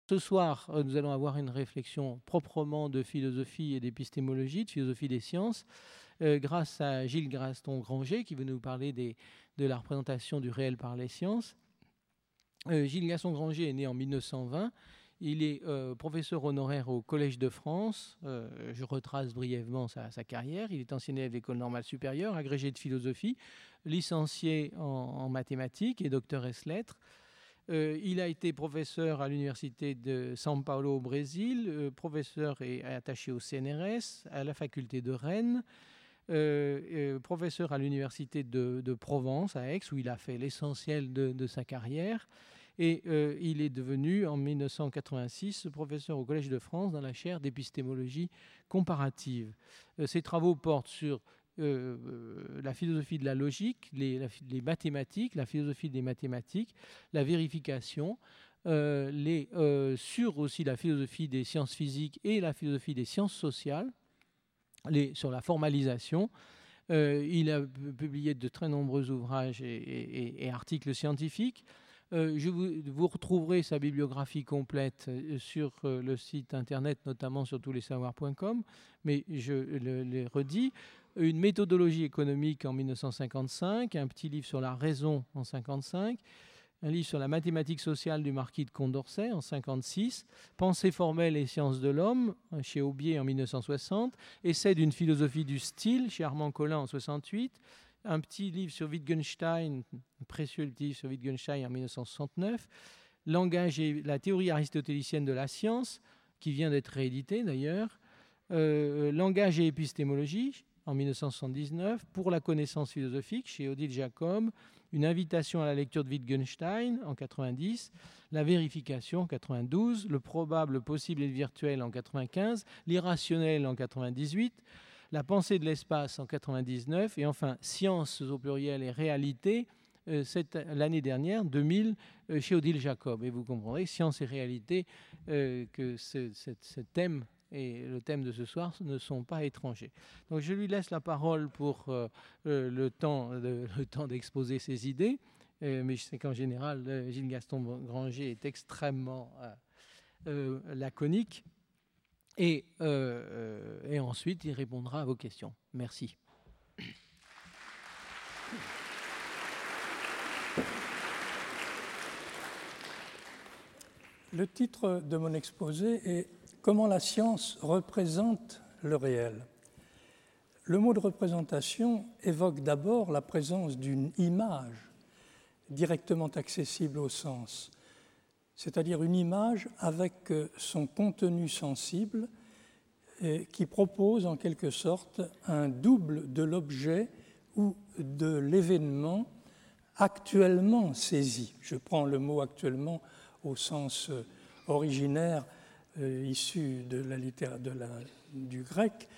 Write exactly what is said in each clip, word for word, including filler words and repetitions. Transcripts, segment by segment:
Ce soir, nous allons avoir une réflexion proprement de philosophie et d'épistémologie, de philosophie des sciences, euh, grâce à Gilles Gaston-Granger, qui veut nous parler des, de la représentation du réel par les sciences. Euh, Gilles Gaston-Granger est né en mille neuf cent vingt. Il est euh, professeur honoraire au Collège de France. Euh, je retrace brièvement sa, sa carrière. Il est ancien élève d'École normale supérieure, agrégé de philosophie, licencié en, en mathématiques et docteur ès lettres. Euh, il a été professeur à l'université de São Paulo au Brésil, euh, professeur et attaché au C N R S, à la faculté de Rennes, euh, euh, professeur à l'université de, de Provence, à Aix, où il a fait l'essentiel de, de sa carrière. Et euh, il est devenu, en mille neuf cent quatre-vingt-six, professeur au Collège de France dans la chaire d'épistémologie comparative. Euh, ses travaux portent sur Euh, la philosophie de la logique, les, la, les mathématiques, la philosophie des mathématiques, la vérification, euh, les, euh, sur aussi la philosophie des sciences physiques et la philosophie des sciences sociales, les, sur la formalisation. Euh, il a publié de très nombreux ouvrages et, et, et articles scientifiques. Euh, je vous, vous retrouverez sa bibliographie complète sur euh, le site internet, notamment sur tous les savoirs point com, mais je le, le redis. Une méthodologie économique en mille neuf cent cinquante-cinq, un petit livre sur la raison en cinquante-cinq, un livre sur la mathématique sociale du marquis de Condorcet en cinquante-six, Pensée formelle et sciences de l'homme chez Aubier en mille neuf cent soixante, Essai d'une philosophie du style chez Armand Collin en soixante-huit, un petit livre sur Wittgenstein, un précieux livre sur Wittgenstein en mille neuf cent soixante-neuf, Langage et la théorie aristotélicienne de la science, qui vient d'être réédité d'ailleurs, euh, Langage et épistémologie en mille neuf cent soixante-dix-neuf, Pour la connaissance philosophique chez Odile Jacob, Une invitation à la lecture de Wittgenstein en quatre-vingt-dix, La vérification en quatre-vingt-douze, Le probable, possible et le virtuel en quatre-vingt-quinze, L'irrationnel en quatre-vingt-dix-huit, La pensée de l'espace en quatre-vingt-dix-neuf et enfin Sciences au pluriel et réalité euh, l'année dernière, deux mille, euh, chez Odile Jacob. Et vous comprendrez, Sciences et réalité, euh, que ce, ce, ce thème et le thème de ce soir ne sont pas étrangers. Donc je lui laisse la parole pour euh, le temps de, le temps d'exposer ses idées, euh, mais je sais qu'en général, euh, Gilles Gaston-Granger est extrêmement euh, euh, laconique, et, euh, et ensuite il répondra à vos questions. Merci. Le titre de mon exposé est « Comment la science représente le réel ». Le mot de représentation évoque d'abord la présence d'une image directement accessible au sens, c'est-à-dire une image avec son contenu sensible et qui propose en quelque sorte un double de l'objet ou de l'événement actuellement saisi. Je prends le mot actuellement au sens originaire euh, issu de la littérature de la, du grec,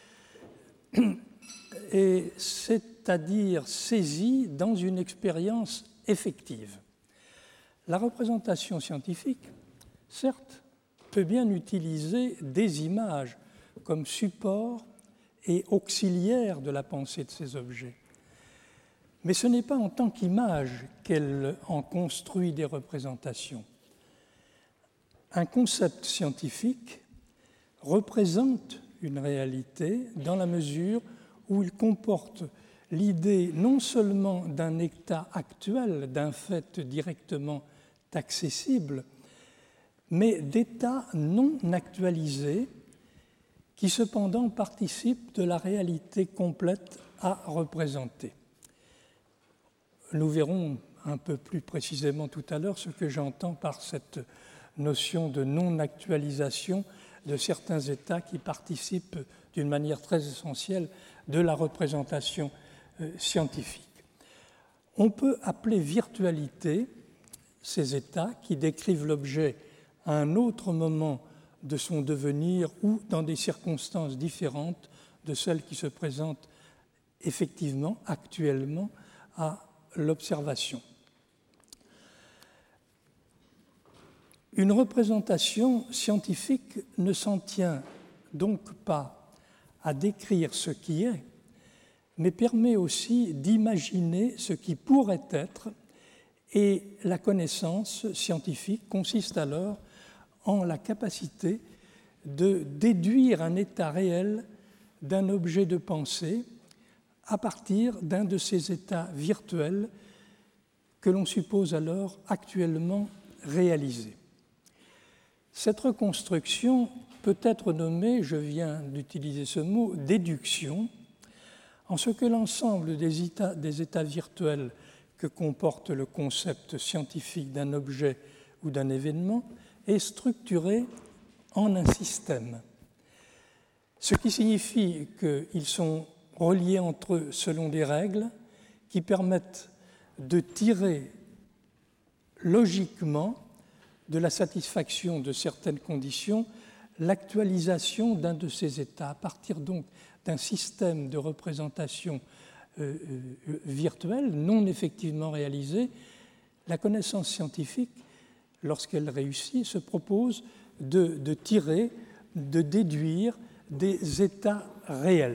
et c'est-à-dire saisi dans une expérience effective. La représentation scientifique, certes, peut bien utiliser des images comme support et auxiliaire de la pensée de ces objets. Mais ce n'est pas en tant qu'image qu'elle en construit des représentations. Un concept scientifique représente une réalité dans la mesure où il comporte l'idée non seulement d'un état actuel, d'un fait directement accessible, mais d'états non actualisés qui cependant participent de la réalité complète à représenter. Nous verrons un peu plus précisément tout à l'heure ce que j'entends par cette notion de non-actualisation de certains états qui participent d'une manière très essentielle de la représentation euh, scientifique. On peut appeler virtualité ces états qui décrivent l'objet à un autre moment de son devenir ou dans des circonstances différentes de celles qui se présentent effectivement, actuellement, à l'observation. Une représentation scientifique ne s'en tient donc pas à décrire ce qui est, mais permet aussi d'imaginer ce qui pourrait être, et la connaissance scientifique consiste alors en la capacité de déduire un état réel d'un objet de pensée à partir d'un de ces états virtuels que l'on suppose alors actuellement réalisés. Cette reconstruction peut être nommée, je viens d'utiliser ce mot, déduction, en ce que l'ensemble des états, des états virtuels que comporte le concept scientifique d'un objet ou d'un événement est structuré en un système. Ce qui signifie qu'ils sont reliés entre eux selon des règles qui permettent de tirer logiquement de la satisfaction de certaines conditions l'actualisation d'un de ces états, à partir donc d'un système de représentation euh, euh, virtuelle non effectivement réalisé. La connaissance scientifique, lorsqu'elle réussit, se propose de, de tirer, de déduire des états réels.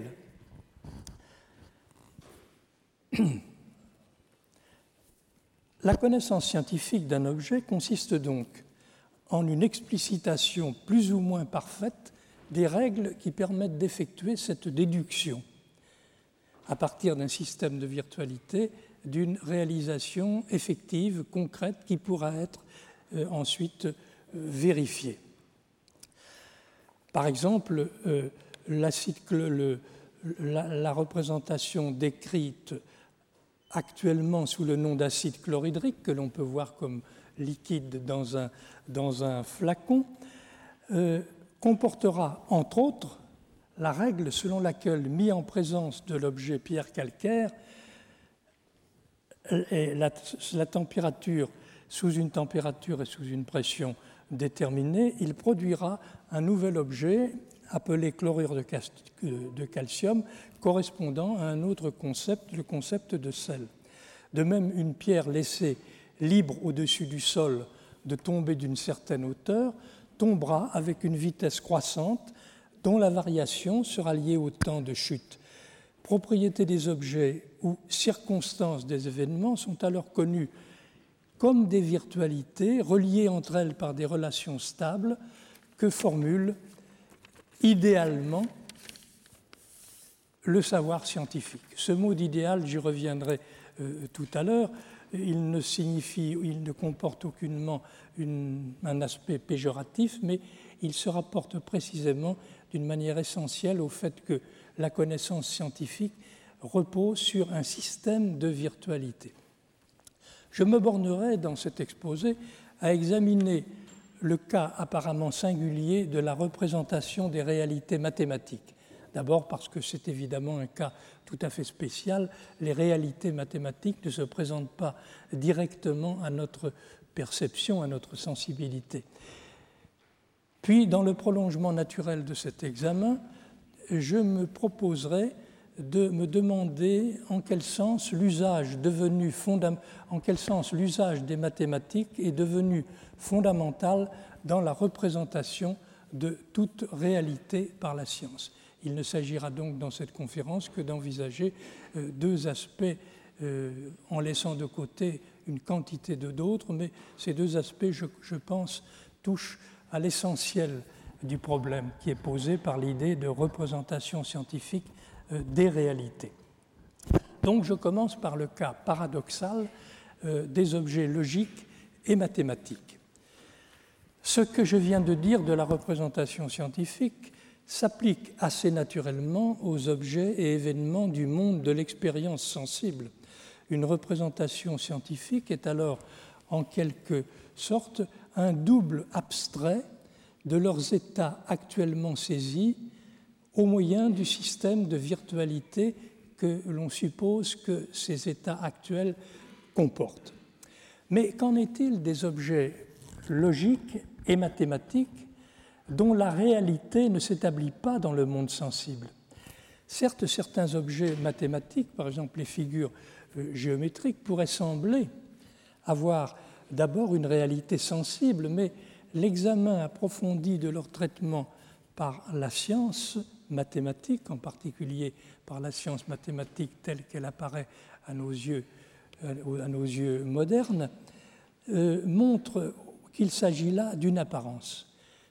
La connaissance scientifique d'un objet consiste donc en une explicitation plus ou moins parfaite des règles qui permettent d'effectuer cette déduction à partir d'un système de virtualité d'une réalisation effective, concrète, qui pourra être euh, ensuite euh, vérifiée. Par exemple, euh, l'acide, le, la, la représentation décrite actuellement sous le nom d'acide chlorhydrique, que l'on peut voir comme liquide dans un, dans un flacon, euh, comportera entre autres la règle selon laquelle, mis en présence de l'objet pierre calcaire, la, la température, sous une température et sous une pression déterminée, il produira un nouvel objet appelé chlorure de, de calcium, correspondant à un autre concept, le concept de sel. De même, une pierre laissée libre au-dessus du sol de tomber d'une certaine hauteur tombera avec une vitesse croissante dont la variation sera liée au temps de chute. Propriétés des objets ou circonstances des événements sont alors connues comme des virtualités reliées entre elles par des relations stables que formule idéalement le savoir scientifique. Ce mot d'idéal, j'y reviendrai euh, tout à l'heure, il ne signifie, il ne comporte aucunement une, un aspect péjoratif, mais il se rapporte précisément d'une manière essentielle au fait que la connaissance scientifique repose sur un système de virtualité. Je me bornerai dans cet exposé à examiner le cas apparemment singulier de la représentation des réalités mathématiques. D'abord parce que c'est évidemment un cas tout à fait spécial. Les réalités mathématiques ne se présentent pas directement à notre perception, à notre sensibilité. Puis, dans le prolongement naturel de cet examen, je me proposerai de me demander en quel sens l'usage devenu fondam- en quel sens l'usage des mathématiques est devenu fondamental dans la représentation de toute réalité par la science. Il ne s'agira donc dans cette conférence que d'envisager euh, deux aspects euh, en laissant de côté une quantité de d'autres, mais ces deux aspects, je, je pense, touchent à l'essentiel du problème qui est posé par l'idée de représentation scientifique euh, des réalités. Donc je commence par le cas paradoxal euh, des objets logiques et mathématiques. Ce que je viens de dire de la représentation scientifique s'applique assez naturellement aux objets et événements du monde de l'expérience sensible. Une représentation scientifique est alors en quelque sorte un double abstrait de leurs états actuellement saisis au moyen du système de virtualité que l'on suppose que ces états actuels comportent. Mais qu'en est-il des objets logiques et mathématiques dont la réalité ne s'établit pas dans le monde sensible? Certes, certains objets mathématiques, par exemple les figures euh, géométriques, pourraient sembler avoir d'abord une réalité sensible, mais l'examen approfondi de leur traitement par la science mathématique, en particulier par la science mathématique telle qu'elle apparaît à nos yeux, à nos yeux modernes, euh, montre qu'il s'agit là d'une apparence.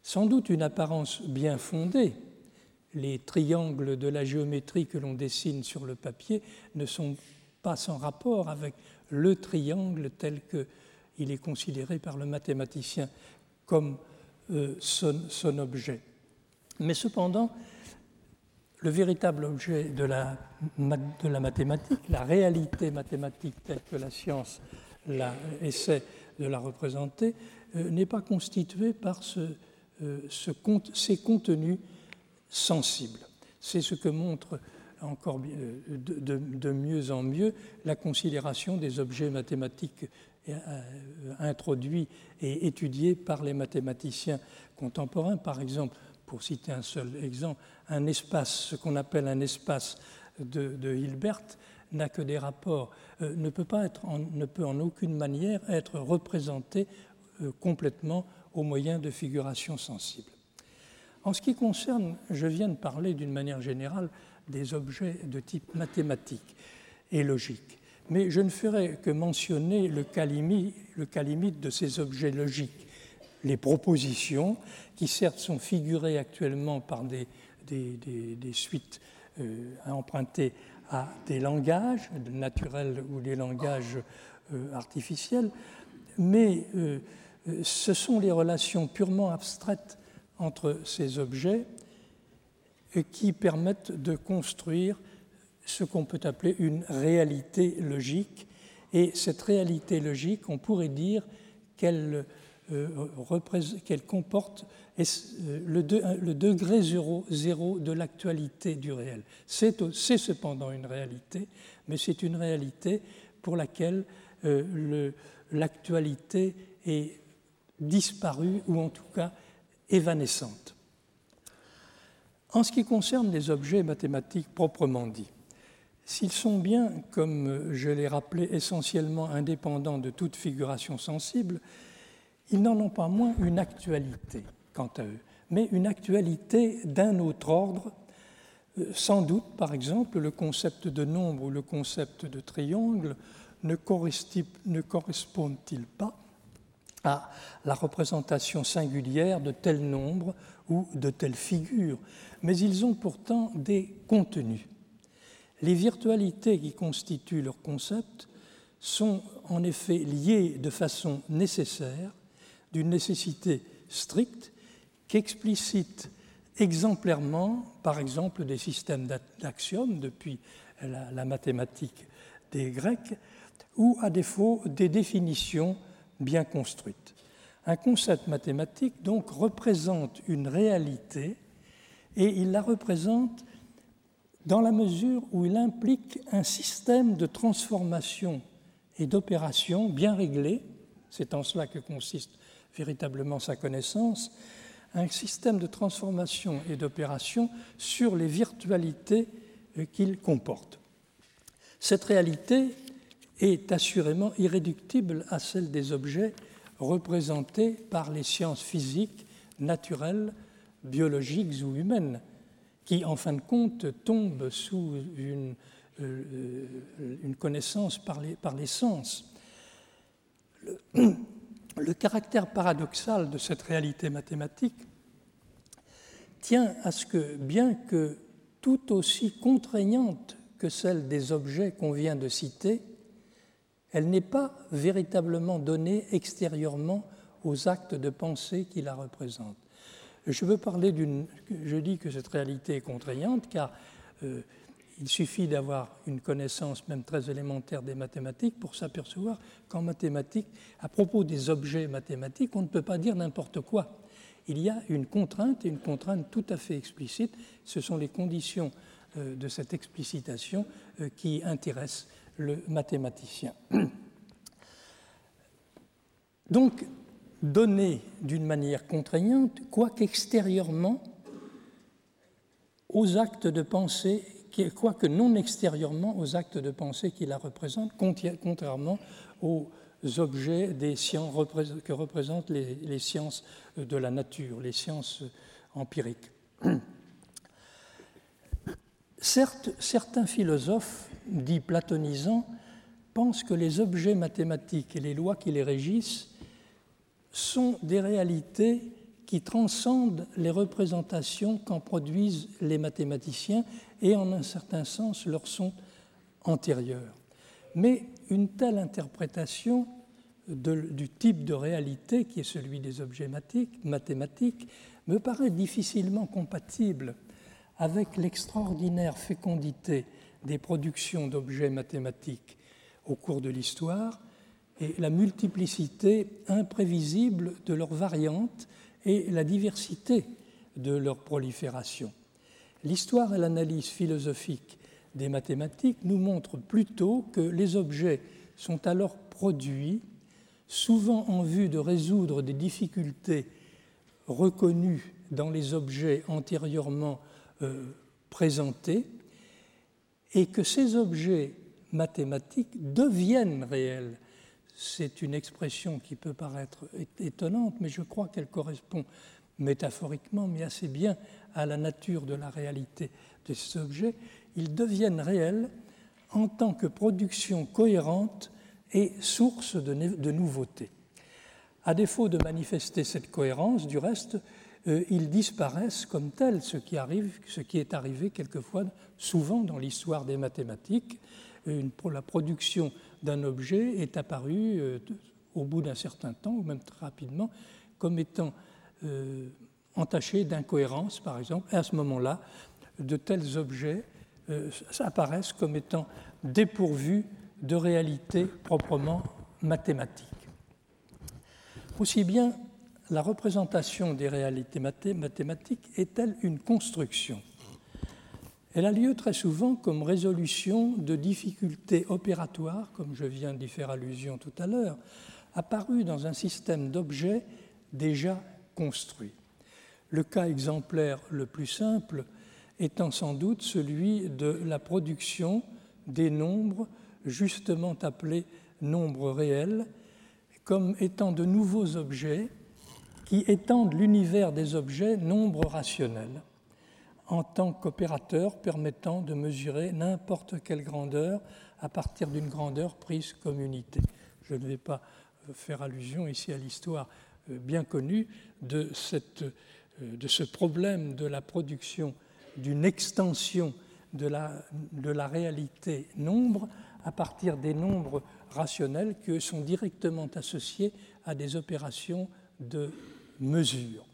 sans doute une apparence bien fondée. Les triangles de la géométrie que l'on dessine sur le papier ne sont pas sans rapport avec le triangle tel qu'il est considéré par le mathématicien comme euh, son, son objet. Mais cependant, le véritable objet de la, de la mathématique, la réalité mathématique telle que la science la, essaie de la représenter, euh, n'est pas constitué par ce, euh, ce, ces contenus sensibles. C'est ce que montre encore de, de, de mieux en mieux la considération des objets mathématiques euh, introduits et étudiés par les mathématiciens contemporains. Par exemple, pour citer un seul exemple, un espace, ce qu'on appelle un espace de, de Hilbert, n'a que des rapports, euh, ne peut pas être en, ne peut en aucune manière être représenté euh, complètement au moyen de figurations sensibles. En ce qui concerne, je viens de parler d'une manière générale des objets de type mathématique et logique, mais je ne ferai que mentionner le cas limite, le cas limite de ces objets logiques, les propositions, qui certes sont figurées actuellement par des, des, des, des suites euh, empruntées à des langages naturels ou des langages euh, artificiels, mais euh, ce sont les relations purement abstraites entre ces objets qui permettent de construire ce qu'on peut appeler une réalité logique. Et cette réalité logique, on pourrait dire qu'elle, euh, qu'elle comporte le, de, le degré zéro, zéro de l'actualité du réel. C'est, c'est cependant une réalité, mais c'est une réalité pour laquelle euh, le, l'actualité est disparue, ou en tout cas évanescente. En ce qui concerne les objets mathématiques proprement dits, s'ils sont bien, comme je l'ai rappelé, essentiellement indépendants de toute figuration sensible, ils n'en ont pas moins une actualité quant à eux, mais une actualité d'un autre ordre. Sans doute, par exemple, le concept de nombre ou le concept de triangle ne correspondent-ils pas à la représentation singulière de tel nombre ou de telle figure, mais ils ont pourtant des contenus. Les virtualités qui constituent leur concept sont en effet liées de façon nécessaire, d'une nécessité stricte, qu'explicitent exemplairement, par exemple, des systèmes d'axiomes depuis la, la mathématique des Grecs, ou à défaut des définitions bien construite. Un concept mathématique, donc, représente une réalité et il la représente dans la mesure où il implique un système de transformation et d'opération bien réglé, c'est en cela que consiste véritablement sa connaissance, un système de transformation et d'opération sur les virtualités qu'il comporte. Cette réalité est assurément irréductible à celle des objets représentés par les sciences physiques, naturelles, biologiques ou humaines, qui, en fin de compte, tombent sous une, euh, une connaissance par les, par les sens. Le, le caractère paradoxal de cette réalité mathématique tient à ce que, bien que tout aussi contraignante que celle des objets qu'on vient de citer, elle n'est pas véritablement donnée extérieurement aux actes de pensée qui la représentent. Je veux parler d'une... Je dis que cette réalité est contraignante car euh, il suffit d'avoir une connaissance même très élémentaire des mathématiques pour s'apercevoir qu'en mathématiques, à propos des objets mathématiques, on ne peut pas dire n'importe quoi. Il y a une contrainte, et une contrainte tout à fait explicite. Ce sont les conditions euh, de cette explicitation euh, qui intéressent le mathématicien. Donc, donné d'une manière contraignante, quoiqu'extérieurement aux actes de pensée, quoique non extérieurement aux actes de pensée qui la représentent, contrairement aux objets des sciences que représentent les, les sciences de la nature, les sciences empiriques. Certes, certains philosophes, dits platonisants, pensent que les objets mathématiques et les lois qui les régissent sont des réalités qui transcendent les représentations qu'en produisent les mathématiciens et en un certain sens leur sont antérieures. Mais une telle interprétation de, du type de réalité qui est celui des objets mathématiques me paraît difficilement compatible avec l'extraordinaire fécondité des productions d'objets mathématiques au cours de l'histoire et la multiplicité imprévisible de leurs variantes et la diversité de leur prolifération. L'histoire et l'analyse philosophique des mathématiques nous montrent plutôt que les objets sont alors produits, souvent en vue de résoudre des difficultés reconnues dans les objets antérieurement euh, présentés, et que ces objets mathématiques deviennent réels. C'est une expression qui peut paraître étonnante, mais je crois qu'elle correspond métaphoriquement, mais assez bien à la nature de la réalité de ces objets. Ils deviennent réels en tant que production cohérente et source de, de nouveautés. À défaut de manifester cette cohérence, du reste, euh, ils disparaissent comme tels, ce qui arrive, ce qui est arrivé quelquefois, souvent dans l'histoire des mathématiques. Une, pour la production d'un objet est apparue euh, au bout d'un certain temps, ou même très rapidement, comme étant euh, entachée d'incohérence, par exemple. Et à ce moment-là, de tels objets euh, apparaissent comme étant dépourvus de réalité proprement mathématique. Aussi bien la représentation des réalités mathématiques est-elle une construction. Elle a lieu très souvent comme résolution de difficultés opératoires, comme je viens d'y faire allusion tout à l'heure, apparues dans un système d'objets déjà construits. Le cas exemplaire le plus simple étant sans doute celui de la production des nombres justement appelés nombres réels, comme étant de nouveaux objets qui étendent l'univers des objets nombres rationnels, en tant qu'opérateur permettant de mesurer n'importe quelle grandeur à partir d'une grandeur prise comme unité. Je ne vais pas faire allusion ici à l'histoire bien connue de, cette, de ce problème de la production d'une extension de la, de la réalité nombre à partir des nombres rationnels qui sont directement associés à des opérations de mesure.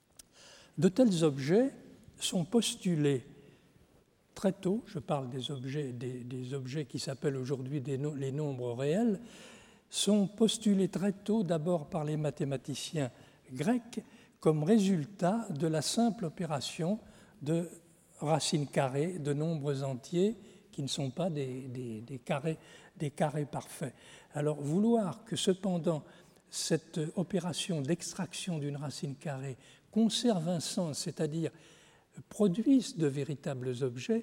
De tels objets sont postulés très tôt, je parle des objets, des, des objets qui s'appellent aujourd'hui des no, les nombres réels, sont postulés très tôt d'abord par les mathématiciens grecs comme résultat de la simple opération de racines carrées de nombres entiers qui ne sont pas des, des, des, carrés, des carrés parfaits. Alors vouloir que cependant cette opération d'extraction d'une racine carrée conserve un sens, c'est-à-dire produisent de véritables objets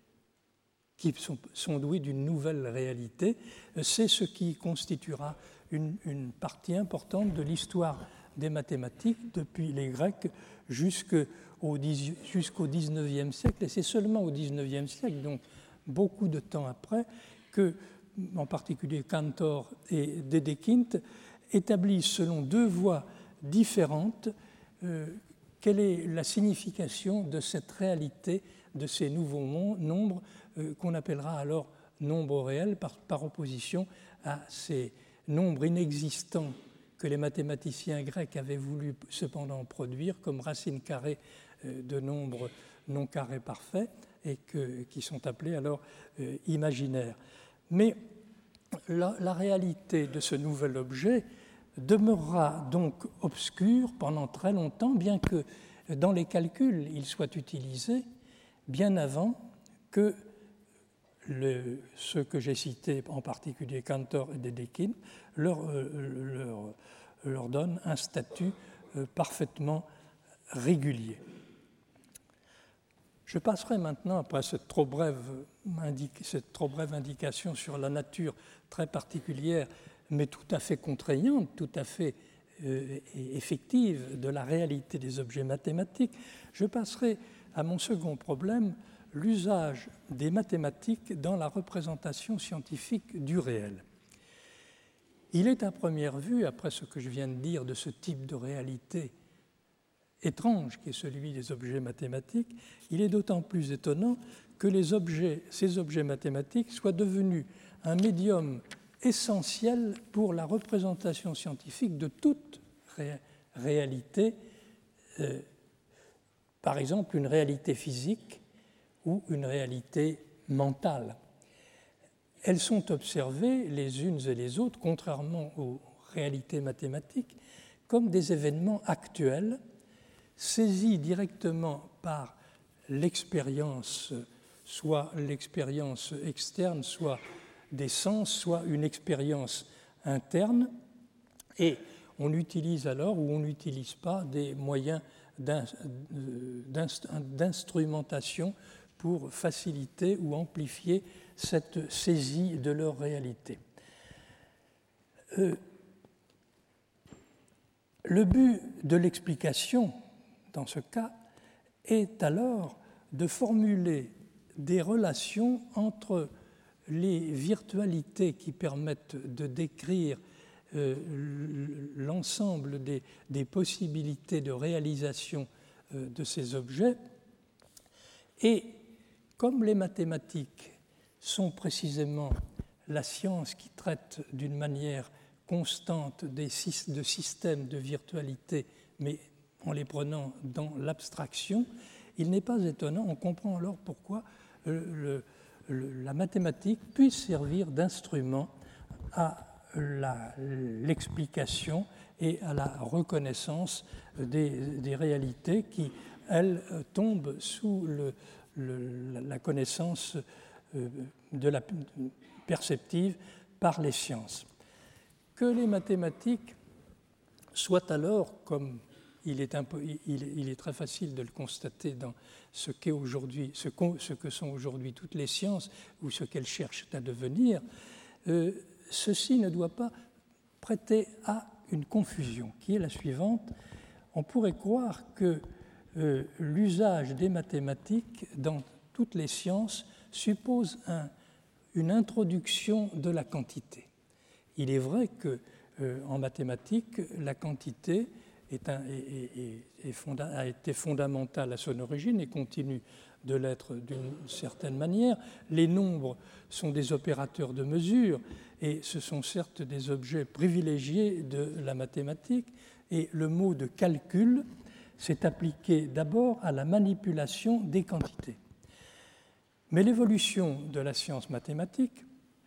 qui sont, sont doués d'une nouvelle réalité, c'est ce qui constituera une, une partie importante de l'histoire des mathématiques depuis les Grecs jusqu'au, jusqu'au dix-neuvième siècle. Et c'est seulement au dix-neuvième siècle, donc beaucoup de temps après, que, en particulier Cantor et Dedekind, établissent selon deux voies différentes euh, quelle est la signification de cette réalité de ces nouveaux nombres euh, qu'on appellera alors nombres réels par, par opposition à ces nombres inexistants que les mathématiciens grecs avaient voulu cependant produire comme racines carrées euh, de nombres non carrés parfaits et que, qui sont appelés alors euh, imaginaires. Mais la, la réalité de ce nouvel objet demeurera donc obscure pendant très longtemps, bien que dans les calculs il soit utilisé bien avant que le, ceux que j'ai cités, en particulier Cantor et Dedekind, leur, leur, leur donnent un statut parfaitement régulier. Je passerai maintenant, après cette trop brève, indique, cette trop brève indication sur la nature très particulière, mais tout à fait contraignante, tout à fait euh, effective de la réalité des objets mathématiques, je passerai à mon second problème, l'usage des mathématiques dans la représentation scientifique du réel. Il est à première vue, après ce que je viens de dire de ce type de réalité étrange qui est celui des objets mathématiques, il est d'autant plus étonnant que les objets, ces objets mathématiques soient devenus un médium essentiel pour la représentation scientifique de toute ré- réalité, euh, par exemple une réalité physique ou une réalité mentale. Elles sont observées les unes et les autres, contrairement aux réalités mathématiques, comme des événements actuels, saisis directement par l'expérience, soit l'expérience externe, soit des sens, soit une expérience interne, et on utilise alors ou on n'utilise pas des moyens d'instrumentation pour faciliter ou amplifier cette saisie de leur réalité. Euh, le but de l'explication, dans ce cas, est alors de formuler des relations entre les virtualités qui permettent de décrire euh, l'ensemble des, des possibilités de réalisation euh, de ces objets. Et comme les mathématiques sont précisément la science qui traite d'une manière constante des, de systèmes de virtualité, mais en les prenant dans l'abstraction, il n'est pas étonnant, on comprend alors pourquoi le, le, la mathématique puisse servir d'instrument à la, l'explication et à la reconnaissance des, des réalités qui, elles, tombent sous le, le, la connaissance de la perceptive par les sciences. Que les mathématiques soient alors, comme il est, un peu, il, il est très facile de le constater dans ce, qu'est aujourd'hui, ce, ce que sont aujourd'hui toutes les sciences ou ce qu'elles cherchent à devenir, euh, ceci ne doit pas prêter à une confusion qui est la suivante. On pourrait croire que euh, l'usage des mathématiques dans toutes les sciences suppose un, une introduction de la quantité. Il est vrai que euh, en mathématiques, la quantité est un, est, est, est fonda, a été fondamentale à son origine et continue de l'être d'une certaine manière. Les nombres sont des opérateurs de mesure et ce sont certes des objets privilégiés de la mathématique. Et le mot de calcul s'est appliqué d'abord à la manipulation des quantités. Mais l'évolution de la science mathématique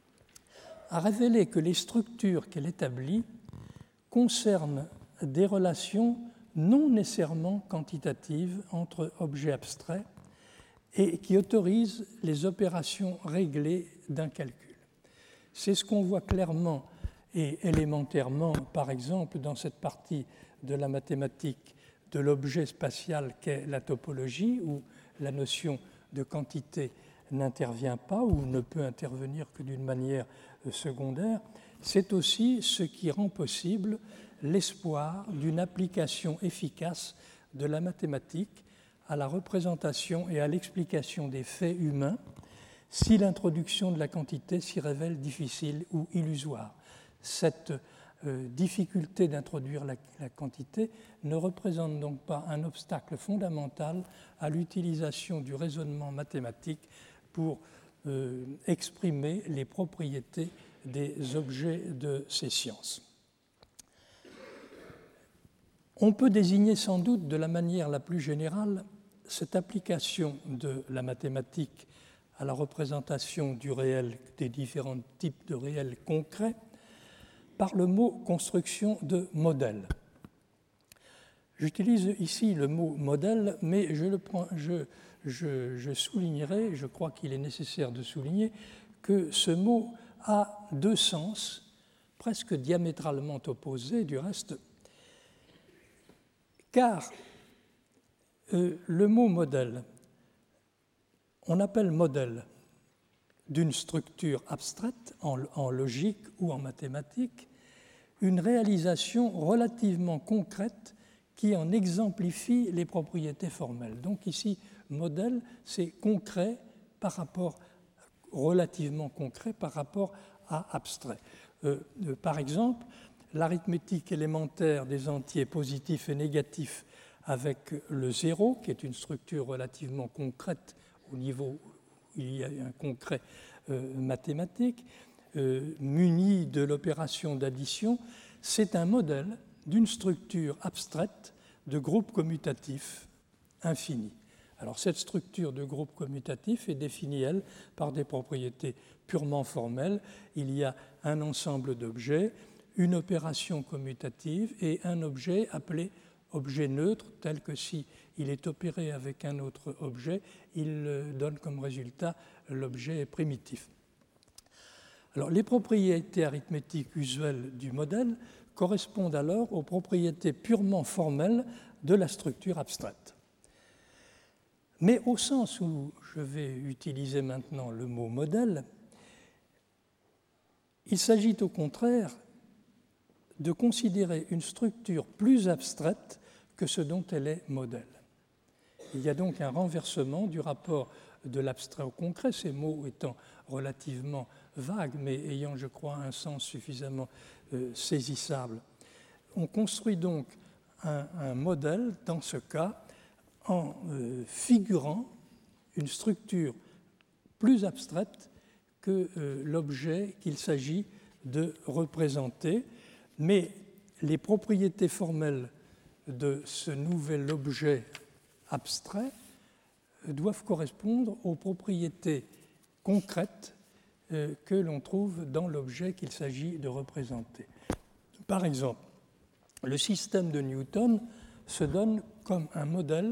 a révélé que les structures qu'elle établit concernent des relations non nécessairement quantitatives entre objets abstraits et qui autorisent les opérations réglées d'un calcul. C'est ce qu'on voit clairement et élémentairement, par exemple, dans cette partie de la mathématique de l'objet spatial qu'est la topologie, où la notion de quantité n'intervient pas ou ne peut intervenir que d'une manière secondaire. C'est aussi ce qui rend possible l'espoir d'une application efficace de la mathématique à la représentation et à l'explication des faits humains si l'introduction de la quantité s'y révèle difficile ou illusoire. Cette euh, difficulté d'introduire la, la quantité ne représente donc pas un obstacle fondamental à l'utilisation du raisonnement mathématique pour euh, exprimer les propriétés des objets de ces sciences. On peut désigner sans doute de la manière la plus générale cette application de la mathématique à la représentation du réel, des différents types de réels concrets, par le mot construction de modèle. J'utilise ici le mot modèle, mais je, le prends, je, je, je soulignerai, je crois qu'il est nécessaire de souligner, que ce mot a deux sens, presque diamétralement opposés du reste, car euh, le mot modèle, on appelle modèle d'une structure abstraite, en, en logique ou en mathématiques, une réalisation relativement concrète qui en exemplifie les propriétés formelles. Donc ici, modèle, c'est concret par rapport, relativement concret par rapport à abstrait. Euh, euh, par exemple, l'arithmétique élémentaire des entiers positifs et négatifs avec le zéro, qui est une structure relativement concrète au niveau où il y a un concret euh, mathématique, euh, muni de l'opération d'addition. C'est un modèle d'une structure abstraite de groupe commutatif infini. Alors cette structure de groupe commutatif est définie, elle, par des propriétés purement formelles. Il y a un ensemble d'objets, une opération commutative et un objet appelé objet neutre, tel que si il est opéré avec un autre objet, il donne comme résultat l'objet primitif. Alors, les propriétés arithmétiques usuelles du modèle correspondent alors aux propriétés purement formelles de la structure abstraite. Mais au sens où je vais utiliser maintenant le mot modèle, il s'agit au contraire de considérer une structure plus abstraite que ce dont elle est modèle. Il y a donc un renversement du rapport de l'abstrait au concret, ces mots étant relativement vagues, mais ayant, je crois, un sens suffisamment euh, saisissable. On construit donc un, un modèle, dans ce cas, en euh, figurant une structure plus abstraite que euh, l'objet qu'il s'agit de représenter, mais les propriétés formelles de ce nouvel objet abstrait doivent correspondre aux propriétés concrètes euh, que l'on trouve dans l'objet qu'il s'agit de représenter. Par exemple, le système de Newton se donne comme un modèle,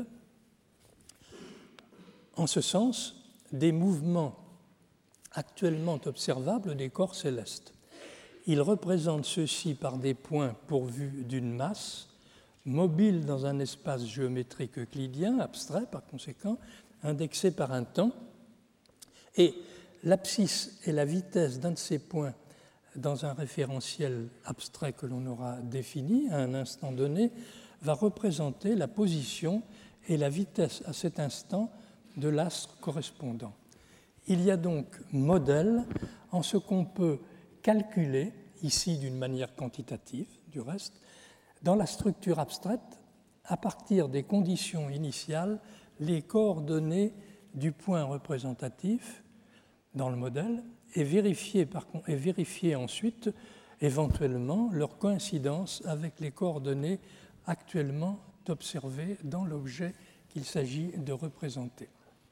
en ce sens, des mouvements actuellement observables des corps célestes. Il représente ceux-ci par des points pourvus d'une masse, mobiles dans un espace géométrique euclidien, abstrait par conséquent, indexé par un temps, et l'abscisse et la vitesse d'un de ces points dans un référentiel abstrait que l'on aura défini à un instant donné va représenter la position et la vitesse à cet instant de l'astre correspondant. Il y a donc modèle en ce qu'on peut calculer, ici d'une manière quantitative du reste, dans la structure abstraite, à partir des conditions initiales, les coordonnées du point représentatif dans le modèle et vérifier, par, et vérifier ensuite éventuellement leur coïncidence avec les coordonnées actuellement observées dans l'objet qu'il s'agit de représenter.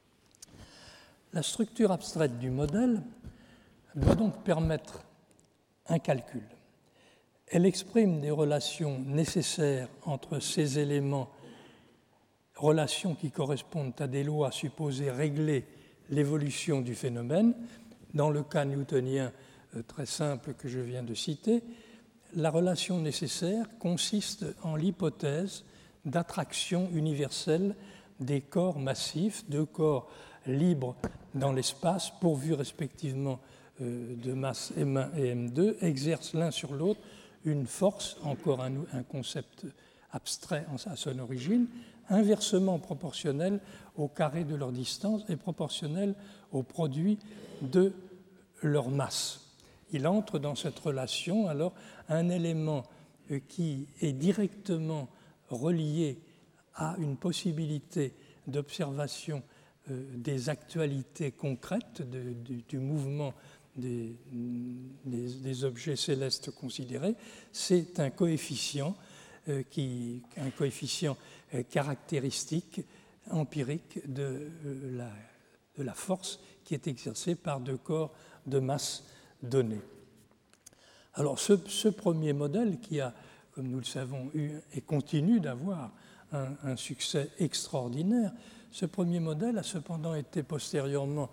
La structure abstraite du modèle doit donc permettre un calcul. Elle exprime des relations nécessaires entre ces éléments, relations qui correspondent à des lois supposées régler l'évolution du phénomène. Dans le cas newtonien très simple que je viens de citer, la relation nécessaire consiste en l'hypothèse d'attraction universelle des corps massifs, deux corps libres dans l'espace, pourvus respectivement de masse M un et M deux, exercent l'un sur l'autre une force, encore un, un concept abstrait à son origine, inversement proportionnelle au carré de leur distance et proportionnelle au produit de leur masse. Il entre dans cette relation alors un élément qui est directement relié à une possibilité d'observation des actualités concrètes de, du, du mouvement Des, des, des objets célestes considérés, c'est un coefficient, euh, qui, un coefficient euh, caractéristique, empirique de, euh, la, de la force qui est exercée par deux corps de masse donnée. Alors ce, ce premier modèle qui a, comme nous le savons, eu et continue d'avoir un, un succès extraordinaire, ce premier modèle a cependant été postérieurement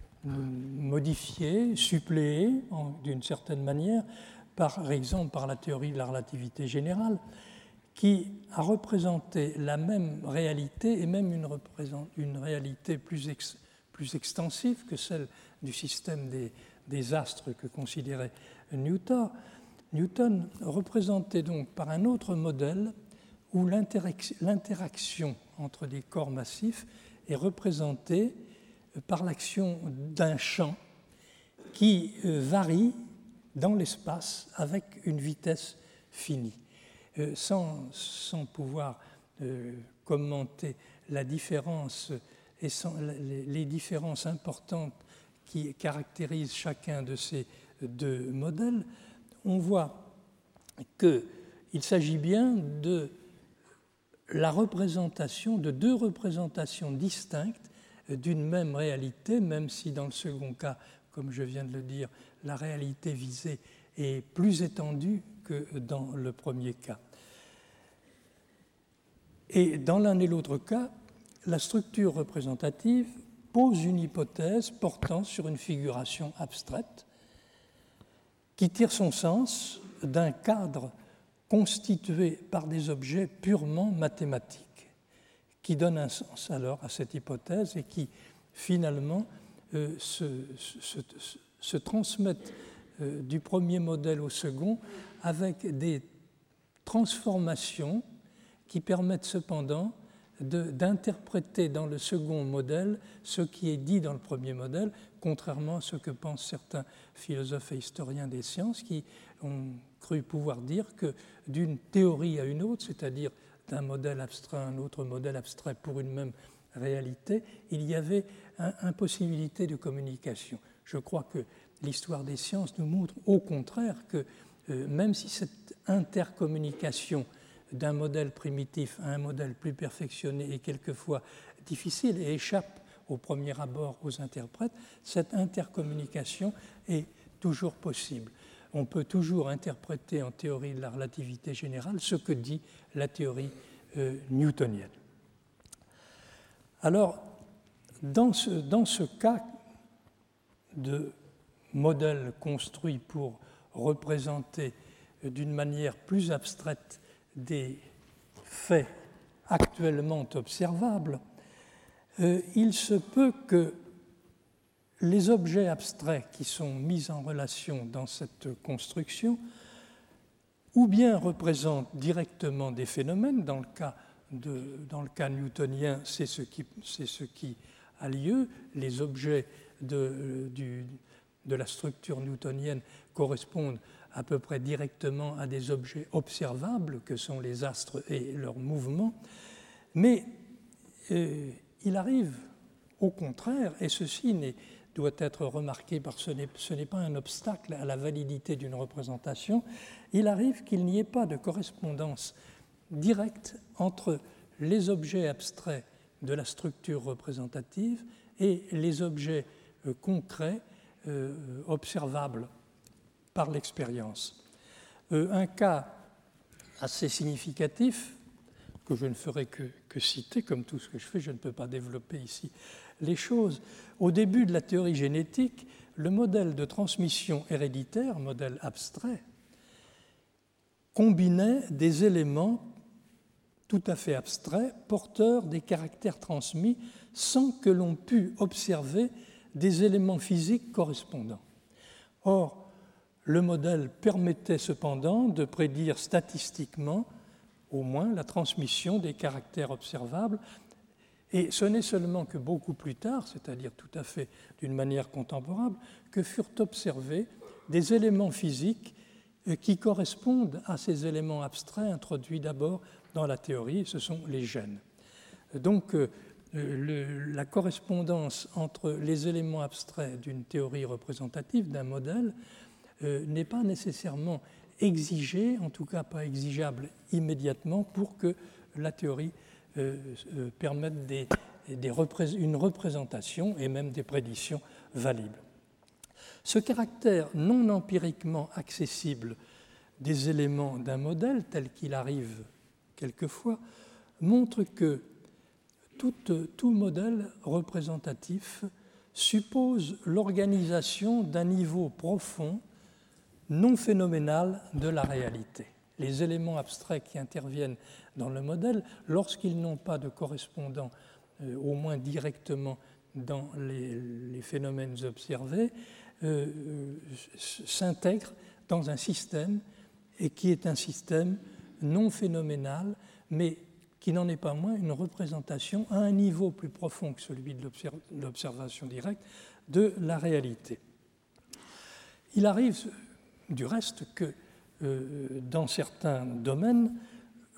modifié, suppléé d'une certaine manière, par exemple par la théorie de la relativité générale, qui a représenté la même réalité et même une, une réalité plus, ex, plus extensive que celle du système des, des astres que considérait Newton. Newton représentait donc par un autre modèle où l'interaction entre des corps massifs est représentée par l'action d'un champ qui varie dans l'espace avec une vitesse finie. Sans, sans pouvoir euh, commenté la différence, les différences importantes qui caractérisent chacun de ces deux modèles, on voit qu'il s'agit bien de la représentation, de deux représentations distinctes d'une même réalité, même si dans le second cas, comme je viens de le dire, la réalité visée est plus étendue que dans le premier cas. Et dans l'un et l'autre cas, la structure représentative pose une hypothèse portant sur une figuration abstraite qui tire son sens d'un cadre constitué par des objets purement mathématiques, qui donne un sens alors à cette hypothèse et qui finalement euh, se, se, se, se transmettent euh, du premier modèle au second avec des transformations qui permettent cependant de, d'interpréter dans le second modèle ce qui est dit dans le premier modèle, contrairement à ce que pensent certains philosophes et historiens des sciences qui ont cru pouvoir dire que d'une théorie à une autre, c'est-à-dire d'un modèle abstrait à un autre modèle abstrait pour une même réalité, il y avait une impossibilité de communication. Je crois que l'histoire des sciences nous montre au contraire que euh, même si cette intercommunication d'un modèle primitif à un modèle plus perfectionné est quelquefois difficile et échappe au premier abord aux interprètes, cette intercommunication est toujours possible. On peut toujours interpréter en théorie de la relativité générale ce que dit la théorie euh, newtonienne. Alors, dans ce, dans ce cas de modèle construit pour représenter d'une manière plus abstraite des faits actuellement observables, euh, il se peut que les objets abstraits qui sont mis en relation dans cette construction ou bien représentent directement des phénomènes, dans le cas, de, dans le cas newtonien, c'est ce, qui, c'est ce qui a lieu, les objets de, du, de la structure newtonienne correspondent à peu près directement à des objets observables que sont les astres et leurs mouvements, mais euh, il arrive au contraire, et ceci n'est doit être remarqué parce que ce n'est, ce n'est pas un obstacle à la validité d'une représentation, il arrive qu'il n'y ait pas de correspondance directe entre les objets abstraits de la structure représentative et les objets euh, concrets euh, observables par l'expérience. Euh, un cas assez significatif, que je ne ferai que, que citer, comme tout ce que je fais, je ne peux pas développer ici les choses. Au début de la théorie génétique, le modèle de transmission héréditaire, modèle abstrait, combinait des éléments tout à fait abstraits, porteurs des caractères transmis, sans que l'on pût observer des éléments physiques correspondants. Or, le modèle permettait cependant de prédire statistiquement, au moins, la transmission des caractères observables. Et ce n'est seulement que beaucoup plus tard, c'est-à-dire tout à fait d'une manière contemporaine, que furent observés des éléments physiques qui correspondent à ces éléments abstraits introduits d'abord dans la théorie, ce sont les gènes. Donc, le, la correspondance entre les éléments abstraits d'une théorie représentative, d'un modèle, euh, n'est pas nécessairement exigée, en tout cas pas exigeable immédiatement, pour que la théorie euh, euh, permette des, des représ- une représentation et même des prédictions valides. Ce caractère non empiriquement accessible des éléments d'un modèle, tel qu'il arrive quelquefois, montre que tout, tout modèle représentatif suppose l'organisation d'un niveau profond, non phénoménal de la réalité. Les éléments abstraits qui interviennent dans le modèle, lorsqu'ils n'ont pas de correspondant, euh, au moins directement dans les, les phénomènes observés, euh, euh, s'intègrent dans un système et qui est un système non phénoménal, mais qui n'en est pas moins une représentation à un niveau plus profond que celui de l'observation directe de la réalité. Il arrive du reste que euh, dans certains domaines,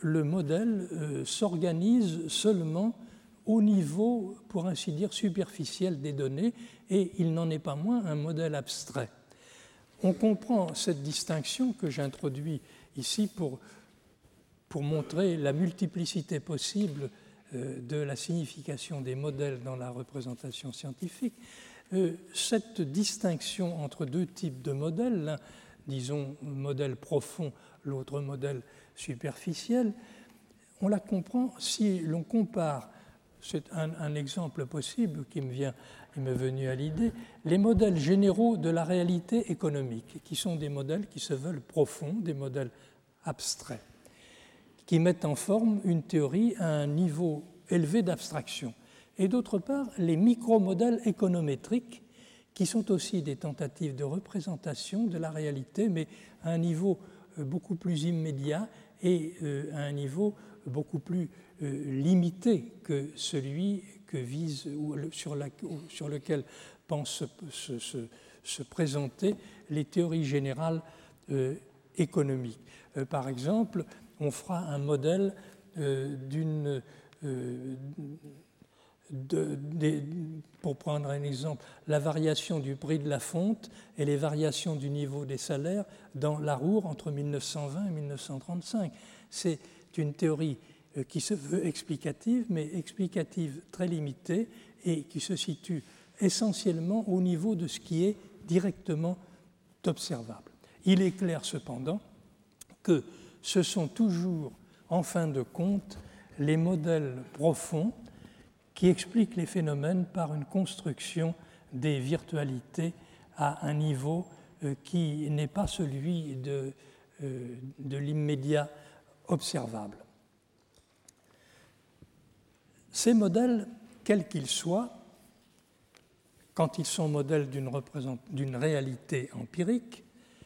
le modèle euh, s'organise seulement au niveau, pour ainsi dire, superficiel des données, et il n'en est pas moins un modèle abstrait. On comprend cette distinction que j'introduis ici pour, pour montrer la multiplicité possible euh, de la signification des modèles dans la représentation scientifique. Euh, cette distinction entre deux types de modèles, l'un, disons, modèle profond, l'autre modèle superficiel, on la comprend si l'on compare. C'est un, un exemple possible qui me, vient, qui m'est venu à l'idée, les modèles généraux de la réalité économique, qui sont des modèles qui se veulent profonds, des modèles abstraits, qui mettent en forme une théorie à un niveau élevé d'abstraction. Et d'autre part, les micromodèles économétriques, qui sont aussi des tentatives de représentation de la réalité, mais à un niveau beaucoup plus immédiat et à un niveau beaucoup plus limité que celui que vise, ou sur, la, sur lequel pensent se, se, se présenter les théories générales euh, économiques. Euh, par exemple, on fera un modèle euh, d'une... Euh, de, de, pour prendre un exemple, la variation du prix de la fonte et les variations du niveau des salaires dans la Ruhr entre mille neuf cent vingt et mille neuf cent trente-cinq. C'est une théorie qui se veut explicative, mais explicative très limitée et qui se situe essentiellement au niveau de ce qui est directement observable. Il est clair cependant que ce sont toujours, en fin de compte, les modèles profonds qui expliquent les phénomènes par une construction des virtualités à un niveau qui n'est pas celui de, de l'immédiat observable. Ces modèles, quels qu'ils soient, quand ils sont modèles d'une, d'une réalité empirique,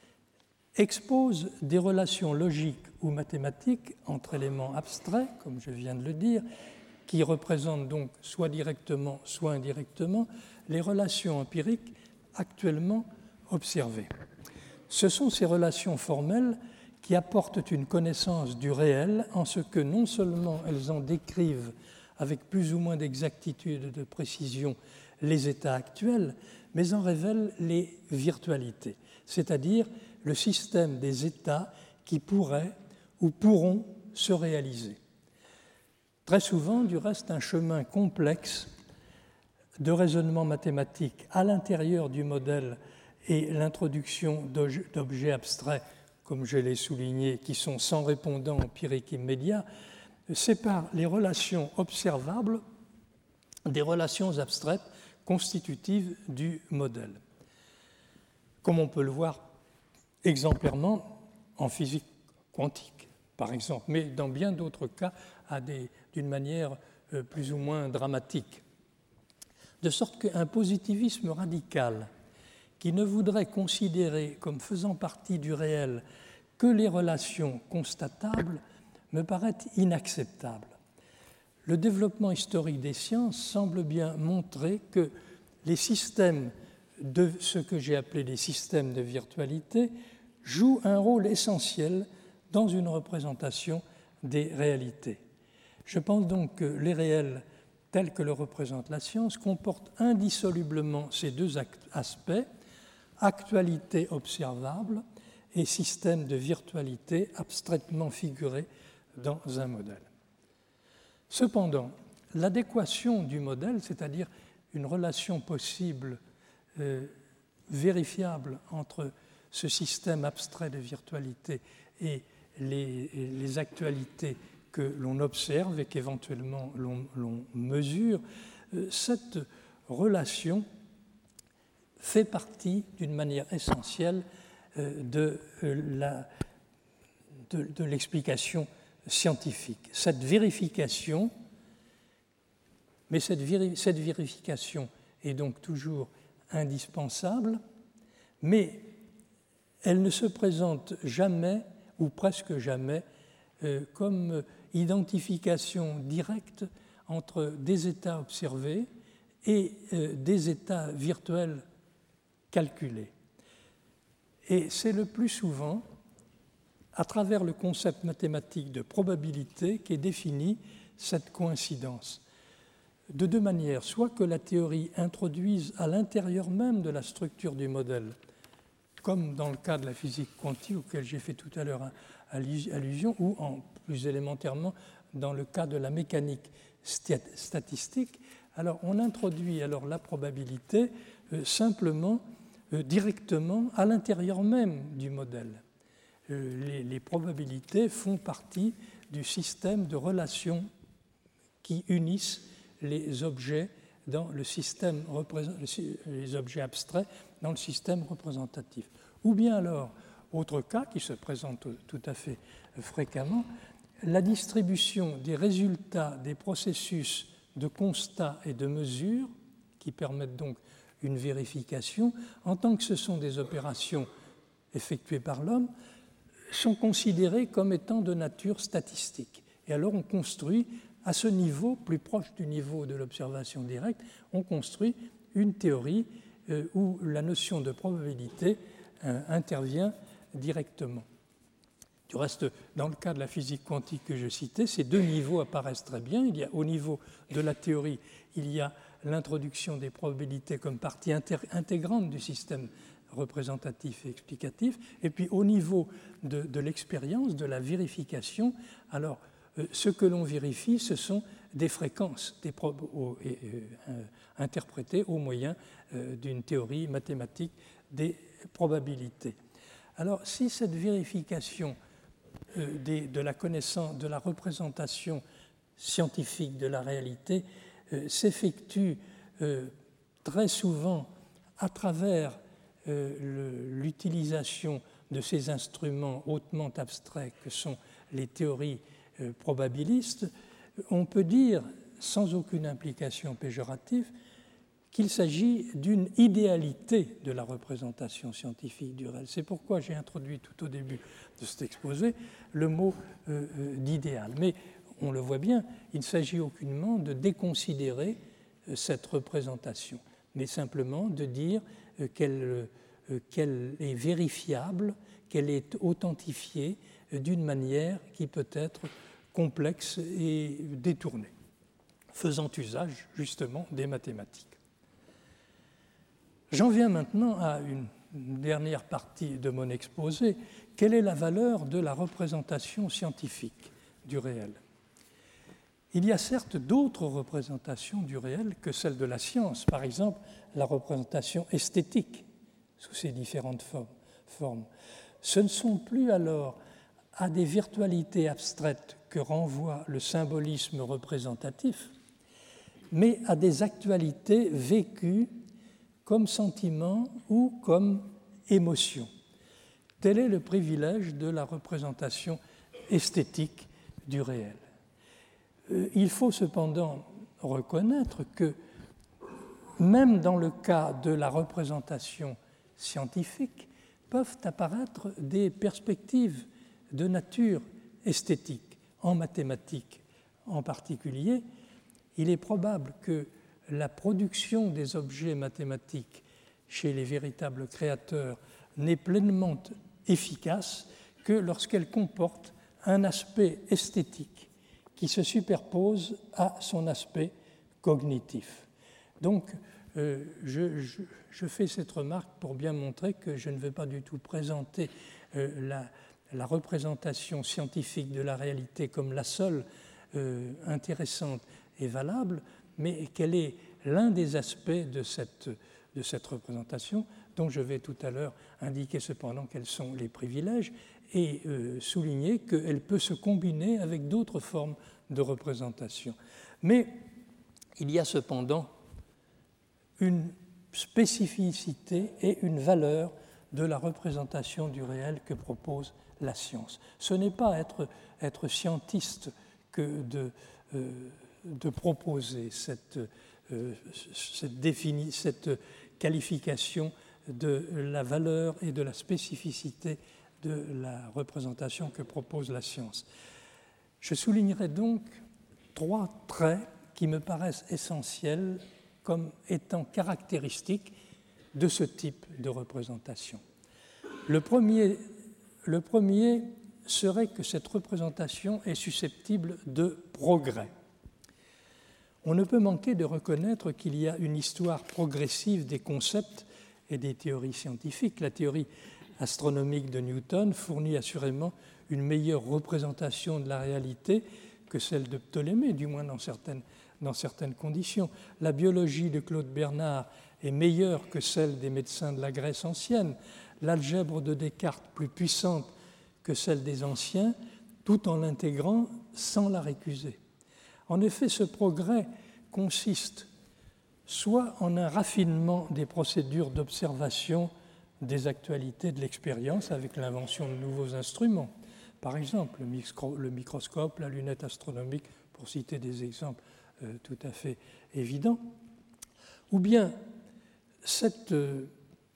exposent des relations logiques ou mathématiques entre éléments abstraits, comme je viens de le dire, qui représentent donc soit directement, soit indirectement, les relations empiriques actuellement observées. Ce sont ces relations formelles qui apportent une connaissance du réel en ce que non seulement elles en décrivent avec plus ou moins d'exactitude et de précision les états actuels, mais en révèlent les virtualités, c'est-à-dire le système des états qui pourraient ou pourront se réaliser. Très souvent, du reste, un chemin complexe de raisonnement mathématique à l'intérieur du modèle et l'introduction d'objets abstraits, comme je l'ai souligné, qui sont sans répondant empirique immédiat, séparent les relations observables des relations abstraites constitutives du modèle. Comme on peut le voir exemplairement en physique quantique, par exemple, mais dans bien d'autres cas, à des, d'une manière euh, plus ou moins dramatique. De sorte qu'un positivisme radical qui ne voudrait considérer comme faisant partie du réel que les relations constatables me paraît inacceptable. Le développement historique des sciences semble bien montrer que les systèmes de ce que j'ai appelé des systèmes de virtualité jouent un rôle essentiel dans une représentation des réalités. Je pense donc que les réels tels que le représente la science comportent indissolublement ces deux aspects, actualité observable et système de virtualité abstraitement figuré dans un modèle. Cependant, l'adéquation du modèle, c'est-à-dire une relation possible, euh, vérifiable entre ce système abstrait de virtualité et les, et les actualités que l'on observe et qu'éventuellement l'on, l'on mesure, euh, cette relation fait partie d'une manière essentielle euh, de, euh, la, de, de l'explication scientifique. Cette vérification, mais cette, véri- cette vérification est donc toujours indispensable, mais elle ne se présente jamais, ou presque jamais, euh, comme identification directe entre des états observés et euh, des états virtuels calculés. Et c'est le plus souvent à travers le concept mathématique de probabilité qu'est définie cette coïncidence. De deux manières, soit que la théorie introduise à l'intérieur même de la structure du modèle, comme dans le cas de la physique quantique auquel j'ai fait tout à l'heure allusion, ou en plus élémentairement dans le cas de la mécanique statistique, alors on introduit alors la probabilité euh, simplement, euh, directement à l'intérieur même du modèle. Euh, les, les probabilités font partie du système de relations qui unissent les objets dans le système les objets abstraits dans le système représentatif. Ou bien alors, autre cas qui se présente tout à fait fréquemment, la distribution des résultats des processus de constat et de mesure, qui permettent donc une vérification, en tant que ce sont des opérations effectuées par l'homme, sont considérées comme étant de nature statistique. Et alors on construit, à ce niveau, plus proche du niveau de l'observation directe, on construit une théorie euh, où la notion de probabilité euh, intervient directement. Du reste, dans le cas de la physique quantique que je citais, ces deux niveaux apparaissent très bien. Il y a, au niveau de la théorie, il y a l'introduction des probabilités comme partie intégrante du système représentatif et explicatif, et puis au niveau de, de l'expérience, de la vérification, alors euh, ce que l'on vérifie, ce sont des fréquences des prob- au, et, euh, interprétées au moyen euh, d'une théorie mathématique des probabilités. Alors, si cette vérification euh, des, de la connaissance, de la représentation scientifique de la réalité euh, s'effectue euh, très souvent à travers euh, le, l'utilisation de ces instruments hautement abstraits que sont les théories euh, probabilistes, on peut dire, sans aucune implication péjorative, qu'il s'agit d'une idéalité de la représentation scientifique du réel. C'est pourquoi j'ai introduit tout au début de cet exposé le mot euh, euh, d'idéal. Mais on le voit bien, il ne s'agit aucunement de déconsidérer euh, cette représentation, mais simplement de dire euh, qu'elle, euh, qu'elle est vérifiable, qu'elle est authentifiée euh, d'une manière qui peut être complexe et détournée, faisant usage justement des mathématiques. J'en viens maintenant à une dernière partie de mon exposé. Quelle est la valeur de la représentation scientifique du réel ? Il y a certes d'autres représentations du réel que celles de la science, par exemple la représentation esthétique sous ses différentes formes. Ce ne sont plus alors à des virtualités abstraites que renvoie le symbolisme représentatif, mais à des actualités vécues comme sentiment ou comme émotion. Tel est le privilège de la représentation esthétique du réel. Il faut cependant reconnaître que même dans le cas de la représentation scientifique, peuvent apparaître des perspectives de nature esthétique, en mathématiques en particulier. Il est probable que la production des objets mathématiques chez les véritables créateurs n'est pleinement efficace que lorsqu'elle comporte un aspect esthétique qui se superpose à son aspect cognitif. Donc, euh, je, je, je fais cette remarque pour bien montrer que je ne veux pas du tout présenter euh, la, la représentation scientifique de la réalité comme la seule euh, intéressante et valable, mais quel est l'un des aspects de cette, de cette représentation, dont je vais tout à l'heure indiquer cependant quels sont les privilèges, et euh, souligner qu'elle peut se combiner avec d'autres formes de représentation. Mais il y a cependant une spécificité et une valeur de la représentation du réel que propose la science. Ce n'est pas être, être scientiste que de... Euh, de proposer cette, euh, cette, défini, cette qualification de la valeur et de la spécificité de la représentation que propose la science. Je soulignerai donc trois traits qui me paraissent essentiels comme étant caractéristiques de ce type de représentation. Le premier, le premier serait que cette représentation est susceptible de progrès. On ne peut manquer de reconnaître qu'il y a une histoire progressive des concepts et des théories scientifiques. La théorie astronomique de Newton fournit assurément une meilleure représentation de la réalité que celle de Ptolémée, du moins dans certaines, dans certaines conditions. La biologie de Claude Bernard est meilleure que celle des médecins de la Grèce ancienne. L'algèbre de Descartes plus puissante que celle des anciens, tout en l'intégrant sans la récuser. En effet, ce progrès consiste soit en un raffinement des procédures d'observation des actualités de l'expérience avec l'invention de nouveaux instruments, par exemple le, micro, le microscope, la lunette astronomique, pour citer des exemples euh, tout à fait évidents, ou bien cette, euh,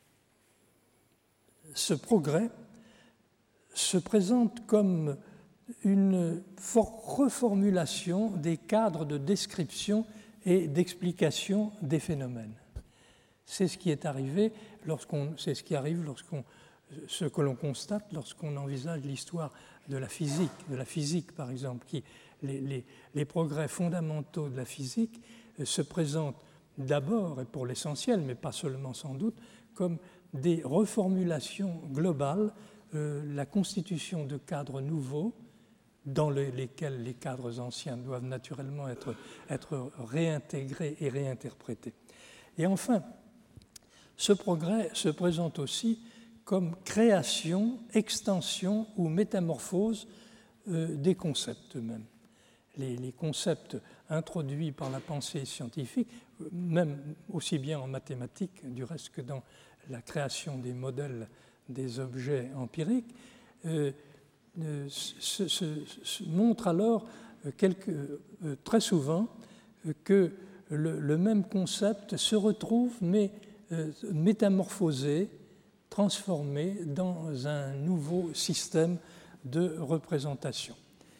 ce progrès se présente comme une reformulation des cadres de description et d'explication des phénomènes. C'est ce qui est arrivé lorsqu'on, c'est ce qui arrive lorsqu'on, ce que l'on constate lorsqu'on envisage l'histoire de la physique, de la physique par exemple, qui les, les, les progrès fondamentaux de la physique se présentent d'abord et pour l'essentiel, mais pas seulement sans doute, comme des reformulations globales, euh, la constitution de cadres nouveaux dans le, lesquels les cadres anciens doivent naturellement être, être réintégrés et réinterprétés. Et enfin, ce progrès se présente aussi comme création, extension ou métamorphose euh, des concepts eux-mêmes. Les, les concepts introduits par la pensée scientifique, même aussi bien en mathématiques du reste que dans la création des modèles des objets empiriques, euh, euh, se, se, se montre alors quelque, euh, très souvent euh, que le, le même concept se retrouve mais euh, métamorphosé, transformé dans un nouveau système de représentation.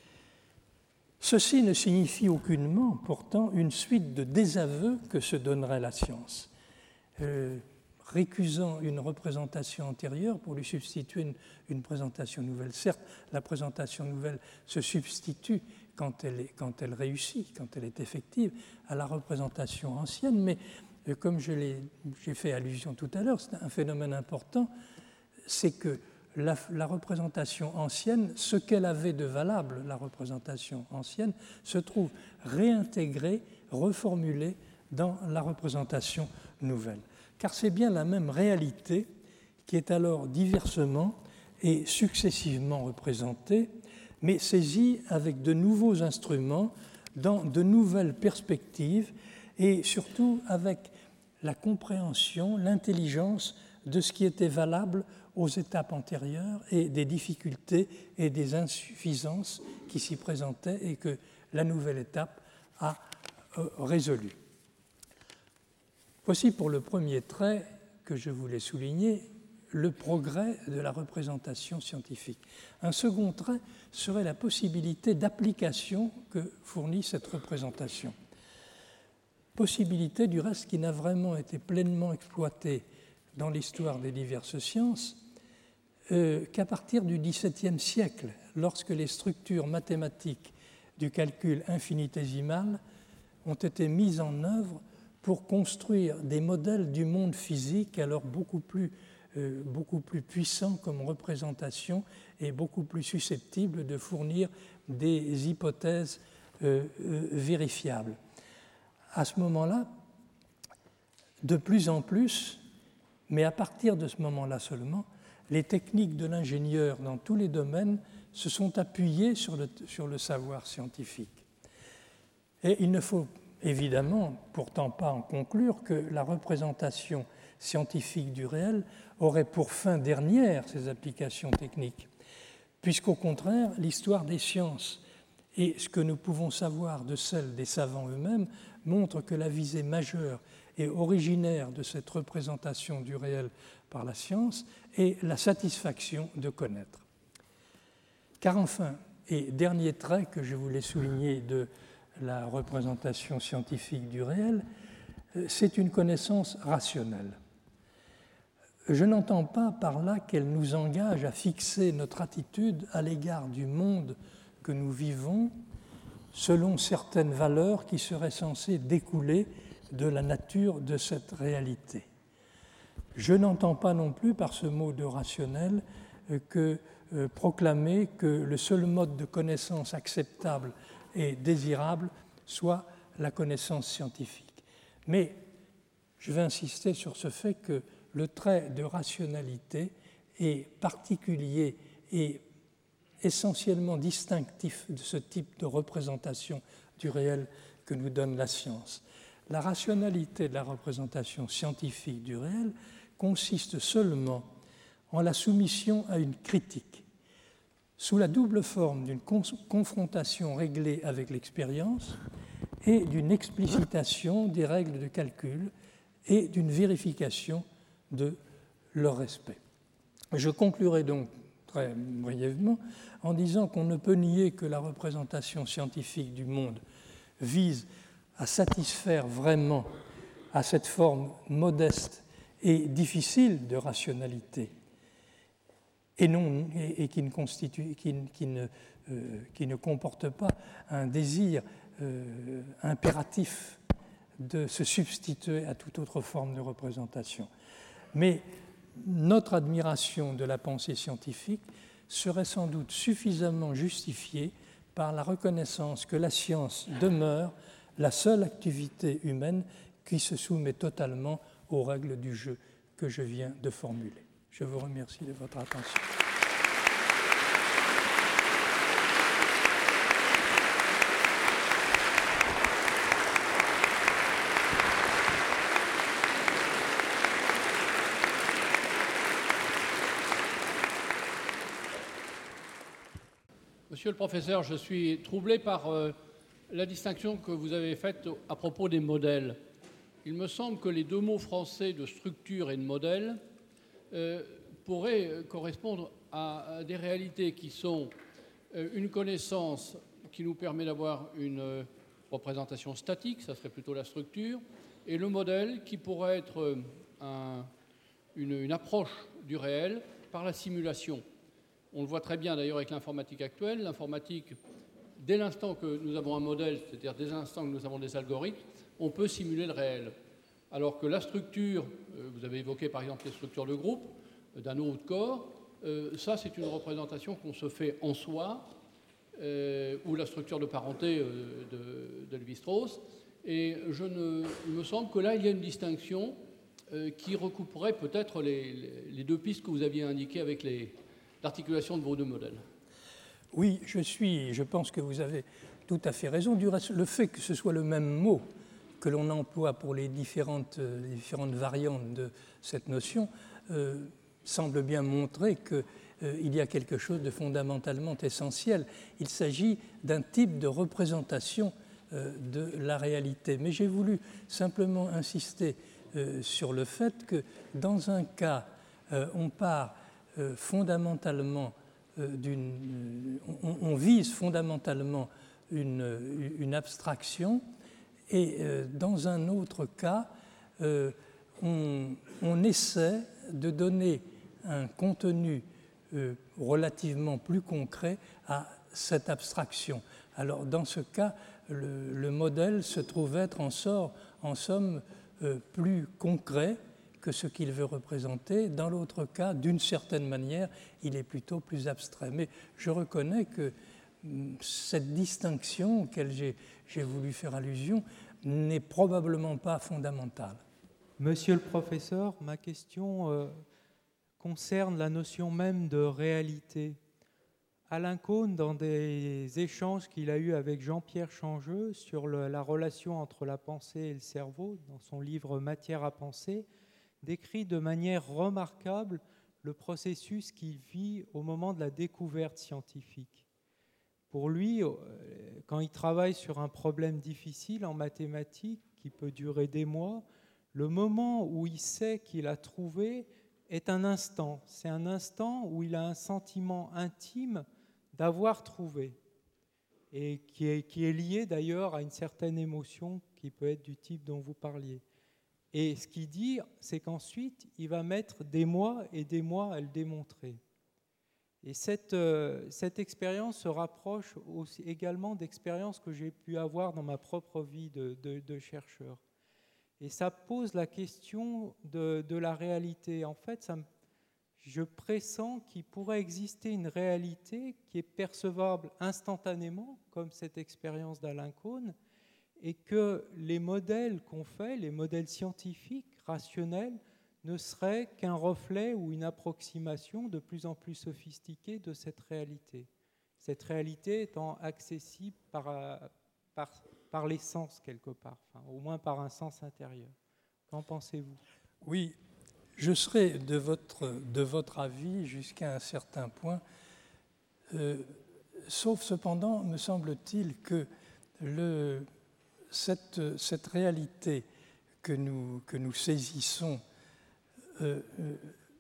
Ceci ne signifie aucunement, pourtant, une suite de désaveux que se donnerait la science. Euh, récusant une représentation antérieure pour lui substituer une, une présentation nouvelle. Certes, la présentation nouvelle se substitue quand elle, est, quand elle réussit, quand elle est effective, à la représentation ancienne, mais euh, comme je l'ai, j'ai fait allusion tout à l'heure, c'est un phénomène important, c'est que la, la représentation ancienne, ce qu'elle avait de valable, la représentation ancienne, se trouve réintégrée, reformulée dans la représentation nouvelle. Car c'est bien la même réalité qui est alors diversement et successivement représentée, mais saisie avec de nouveaux instruments, dans de nouvelles perspectives et surtout avec la compréhension, l'intelligence de ce qui était valable aux étapes antérieures et des difficultés et des insuffisances qui s'y présentaient et que la nouvelle étape a euh, résolues. Voici pour le premier trait que je voulais souligner, le progrès de la représentation scientifique. Un second trait serait la possibilité d'application que fournit cette représentation. Possibilité, du reste, qui n'a vraiment été pleinement exploitée dans l'histoire des diverses sciences euh, qu'à partir du dix-septième siècle, lorsque les structures mathématiques du calcul infinitésimal ont été mises en œuvre pour construire des modèles du monde physique alors beaucoup plus, euh, beaucoup plus puissants comme représentation et beaucoup plus susceptibles de fournir des hypothèses euh, euh, vérifiables. À ce moment-là, de plus en plus, mais à partir de ce moment-là seulement, les techniques de l'ingénieur dans tous les domaines se sont appuyées sur le, sur le savoir scientifique. Et il ne faut évidemment, pourtant pas en conclure que la représentation scientifique du réel aurait pour fin dernière ces applications techniques, puisqu'au contraire, l'histoire des sciences et ce que nous pouvons savoir de celle des savants eux-mêmes montre que la visée majeure et originaire de cette représentation du réel par la science est la satisfaction de connaître. Car enfin, et dernier trait que je voulais souligner de la représentation scientifique du réel, c'est une connaissance rationnelle. je n'entends pas par là qu'elle nous engage à fixer notre attitude à l'égard du monde que nous vivons selon certaines valeurs qui seraient censées découler de la nature de cette réalité. Je n'entends pas non plus par ce mot de rationnel que euh, proclamer que le seul mode de connaissance acceptable et désirable soit la connaissance scientifique. Mais je vais insister sur ce fait que le trait de rationalité est particulier et essentiellement distinctif de ce type de représentation du réel que nous donne la science. La rationalité de la représentation scientifique du réel consiste seulement en la soumission à une critique, sous la double forme d'une confrontation réglée avec l'expérience et d'une explicitation des règles de calcul et d'une vérification de leur respect. Je conclurai donc très brièvement en disant qu'on ne peut nier que la représentation scientifique du monde vise à satisfaire vraiment à cette forme modeste et difficile de rationalité et, non, et, et qui, ne constitue, qui, qui, ne, euh, qui ne comporte pas un désir euh, impératif de se substituer à toute autre forme de représentation. Mais notre admiration de la pensée scientifique serait sans doute suffisamment justifiée par la reconnaissance que la science demeure la seule activité humaine qui se soumet totalement aux règles du jeu que je viens de formuler. Je vous remercie de votre attention. Monsieur le professeur, je suis troublé par euh, la distinction que vous avez faite à propos des modèles. Il me semble que les deux mots français de structure et de modèle euh, pourraient correspondre à, à des réalités qui sont euh, une connaissance qui nous permet d'avoir une euh, représentation statique, ça serait plutôt la structure, et le modèle qui pourrait être euh, un, une, une approche du réel par la simulation. On le voit très bien d'ailleurs avec l'informatique actuelle. L'informatique, dès l'instant que nous avons un modèle, c'est-à-dire dès l'instant que nous avons des algorithmes, on peut simuler le réel. Alors que la structure, vous avez évoqué par exemple les structures de groupe, d'anneaux ou de corps, ça c'est une représentation qu'on se fait en soi, ou la structure de parenté de, de Lévi-Strauss. Et je ne, il me semble que là il y a une distinction qui recouperait peut-être les, les deux pistes que vous aviez indiquées avec les l'articulation de vos deux modèles. Oui, je suis, je pense que vous avez tout à fait raison. Du reste, le fait que ce soit le même mot que l'on emploie pour les différentes, les différentes variantes de cette notion euh, semble bien montrer qu'il euh, y a quelque chose de fondamentalement essentiel. Il s'agit d'un type de représentation euh, de la réalité. Mais j'ai voulu simplement insister euh, sur le fait que dans un cas, euh, on part Euh, fondamentalement euh, d'une, euh, on, on vise fondamentalement une, une abstraction et euh, dans un autre cas euh, on, on essaie de donner un contenu euh, relativement plus concret à cette abstraction. Alors dans ce cas le, le modèle se trouve être en, sort, en somme euh, plus concret que ce qu'il veut représenter. Dans l'autre cas, d'une certaine manière, il est plutôt plus abstrait. Mais je reconnais que cette distinction auquel j'ai, j'ai voulu faire allusion n'est probablement pas fondamentale. Monsieur le professeur, ma question euh, concerne la notion même de réalité. Alain Caunes, dans des échanges qu'il a eus avec Jean-Pierre Changeux sur le, la relation entre la pensée et le cerveau, dans son livre « Matière à penser », décrit de manière remarquable le processus qu'il vit au moment de la découverte scientifique. Pour lui, quand il travaille sur un problème difficile en mathématiques qui peut durer des mois, le moment où il sait qu'il a trouvé est un instant. C'est un instant où il a un sentiment intime d'avoir trouvé et qui est, qui est lié d'ailleurs à une certaine émotion qui peut être du type dont vous parliez. Et ce qu'il dit, c'est qu'ensuite, il va mettre des mois et des mois à le démontrer. Et cette, euh, cette expérience se rapproche aussi également d'expériences que j'ai pu avoir dans ma propre vie de, de, de chercheur. Et ça pose la question de, de la réalité. En fait, ça me, je pressens qu'il pourrait exister une réalité qui est percevable instantanément, comme cette expérience d'Alain Kohn, et que les modèles qu'on fait, les modèles scientifiques, rationnels, ne seraient qu'un reflet ou une approximation de plus en plus sophistiquée de cette réalité. Cette réalité étant accessible par, par, par les sens quelque part, enfin, au moins par un sens intérieur. Qu'en pensez-vous ? Oui, je serai de votre, de votre avis jusqu'à un certain point, euh, sauf cependant, me semble-t-il, que le, cette, cette réalité que nous, que nous saisissons, euh, euh,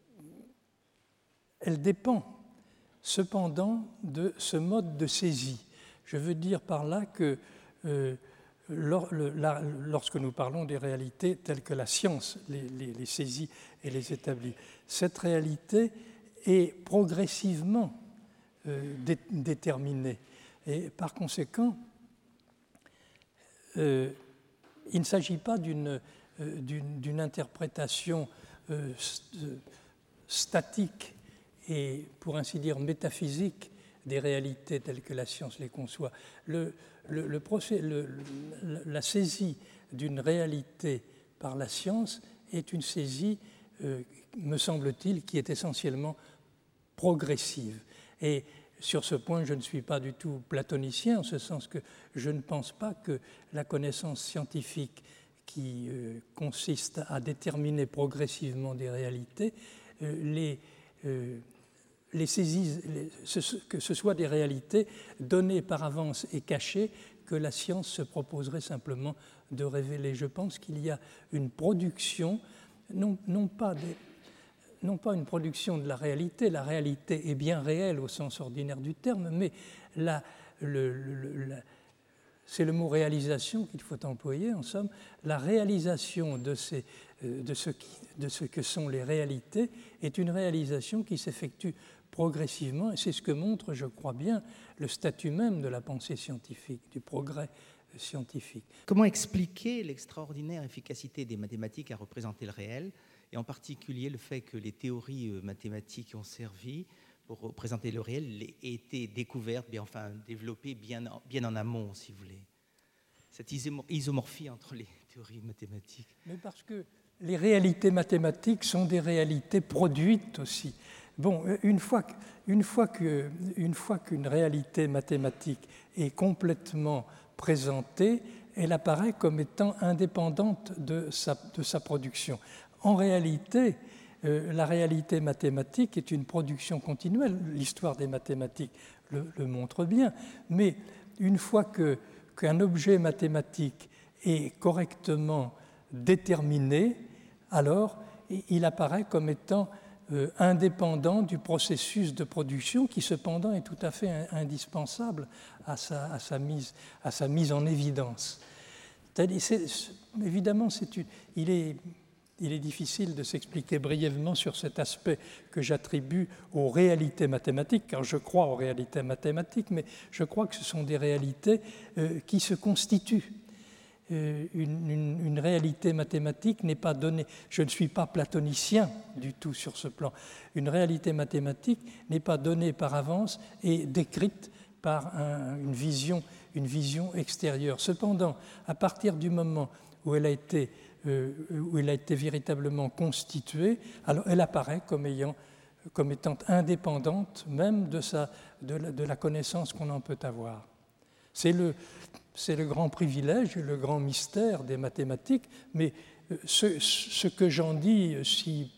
elle dépend cependant de ce mode de saisie. Je veux dire par là que euh, lors, le, la, lorsque nous parlons des réalités telles que la science les, les, les saisit et les établit, cette réalité est progressivement euh, dé, déterminée. Et par conséquent, euh, il ne s'agit pas d'une, euh, d'une, d'une interprétation euh, statique et, pour ainsi dire, métaphysique des réalités telles que la science les conçoit. Le, le, le procès, le, le, la saisie d'une réalité par la science est une saisie, euh, me semble-t-il, qui est essentiellement progressive. Et sur ce point, je ne suis pas du tout platonicien, en ce sens que je ne pense pas que la connaissance scientifique qui euh, consiste à déterminer progressivement des réalités, euh, les, euh, les saisies, les, ce, que ce soit des réalités données par avance et cachées que la science se proposerait simplement de révéler. Je pense qu'il y a une production, non, non pas des... non pas une production de la réalité, la réalité est bien réelle au sens ordinaire du terme, mais la, le, le, la, c'est le mot réalisation qu'il faut employer, en somme, la réalisation de, ces, de, ce qui, de ce que sont les réalités est une réalisation qui s'effectue progressivement, et c'est ce que montre, je crois bien, le statut même de la pensée scientifique, du progrès scientifique. Comment expliquer l'extraordinaire efficacité des mathématiques à représenter le réel, et en particulier le fait que les théories mathématiques qui ont servi pour représenter le réel aient été découvertes, bien, enfin développées bien, bien en amont, si vous voulez. Cette isomorphie entre les théories mathématiques. Mais parce que les réalités mathématiques sont des réalités produites aussi. Bon, une fois, une fois, que, une fois qu'une réalité mathématique est complètement présentée, elle apparaît comme étant indépendante de sa, de sa production. En réalité, euh, la réalité mathématique est une production continuelle. L'histoire des mathématiques le, le montre bien. Mais une fois que, qu'un objet mathématique est correctement déterminé, alors il apparaît comme étant euh, indépendant du processus de production qui, cependant, est tout à fait indispensable à sa, à sa, mise, à sa mise en évidence. C'est-à-dire, c'est, évidemment, c'est une, il est... Il est difficile de s'expliquer brièvement sur cet aspect que j'attribue aux réalités mathématiques, car je crois aux réalités mathématiques, mais je crois que ce sont des réalités euh, qui se constituent. Euh, une, une, une réalité mathématique n'est pas donnée. Je ne suis pas platonicien du tout sur ce plan. Une réalité mathématique n'est pas donnée par avance et décrite par un, une vision, une vision extérieure. Cependant, à partir du moment où elle a été Euh, où elle a été véritablement constituée, alors elle apparaît comme, ayant, comme étant indépendante même de, sa, de, la, de la connaissance qu'on en peut avoir. C'est le, c'est le grand privilège et le grand mystère des mathématiques, mais ce, ce que j'en dis, si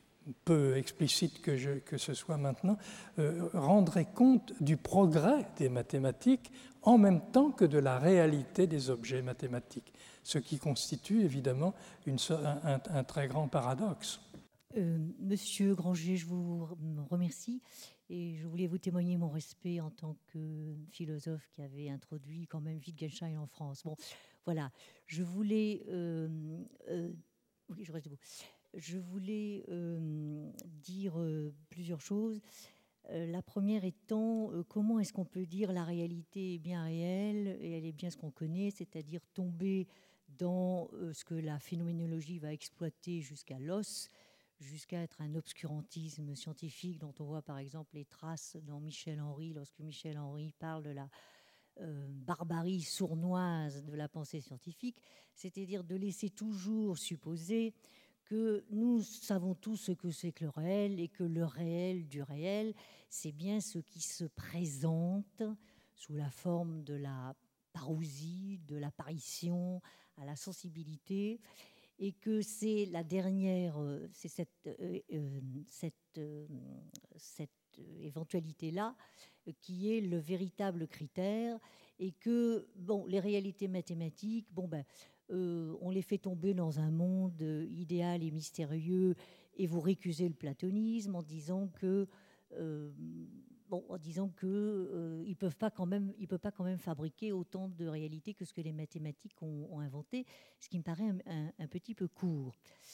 peu explicite que, je, que ce soit maintenant, euh, rendrait compte du progrès des mathématiques en même temps que de la réalité des objets mathématiques, ce qui constitue évidemment une, un, un, un très grand paradoxe. Euh, Monsieur Granger, je vous remercie et je voulais vous témoigner mon respect en tant que philosophe qui avait introduit quand même Wittgenstein en France. Bon, voilà, je voulais euh, euh, Oui, je reste debout. Je voulais euh, dire euh, plusieurs choses. Euh, la première étant, euh, comment est-ce qu'on peut dire la réalité est bien réelle et elle est bien ce qu'on connaît, c'est-à-dire tomber dans euh, ce que la phénoménologie va exploiter jusqu'à l'os, jusqu'à être un obscurantisme scientifique dont on voit par exemple les traces dans Michel Henry, lorsque Michel Henry parle de la euh, barbarie sournoise de la pensée scientifique, c'est-à-dire de laisser toujours supposer que nous savons tous ce que c'est que le réel et que le réel du réel, c'est bien ce qui se présente sous la forme de la parousie, de l'apparition à la sensibilité, et que c'est la dernière, c'est cette, euh, euh, cette, euh, cette éventualité-là qui est le véritable critère, et que bon, les réalités mathématiques, bon ben, euh, on les fait tomber dans un monde idéal et mystérieux, et vous récusez le platonisme en disant que euh, bon, en disant que euh, ils peuvent pas quand même, ils peuvent pas quand même fabriquer autant de réalités que ce que les mathématiques ont, ont inventé, ce qui me paraît un, un, un petit peu court.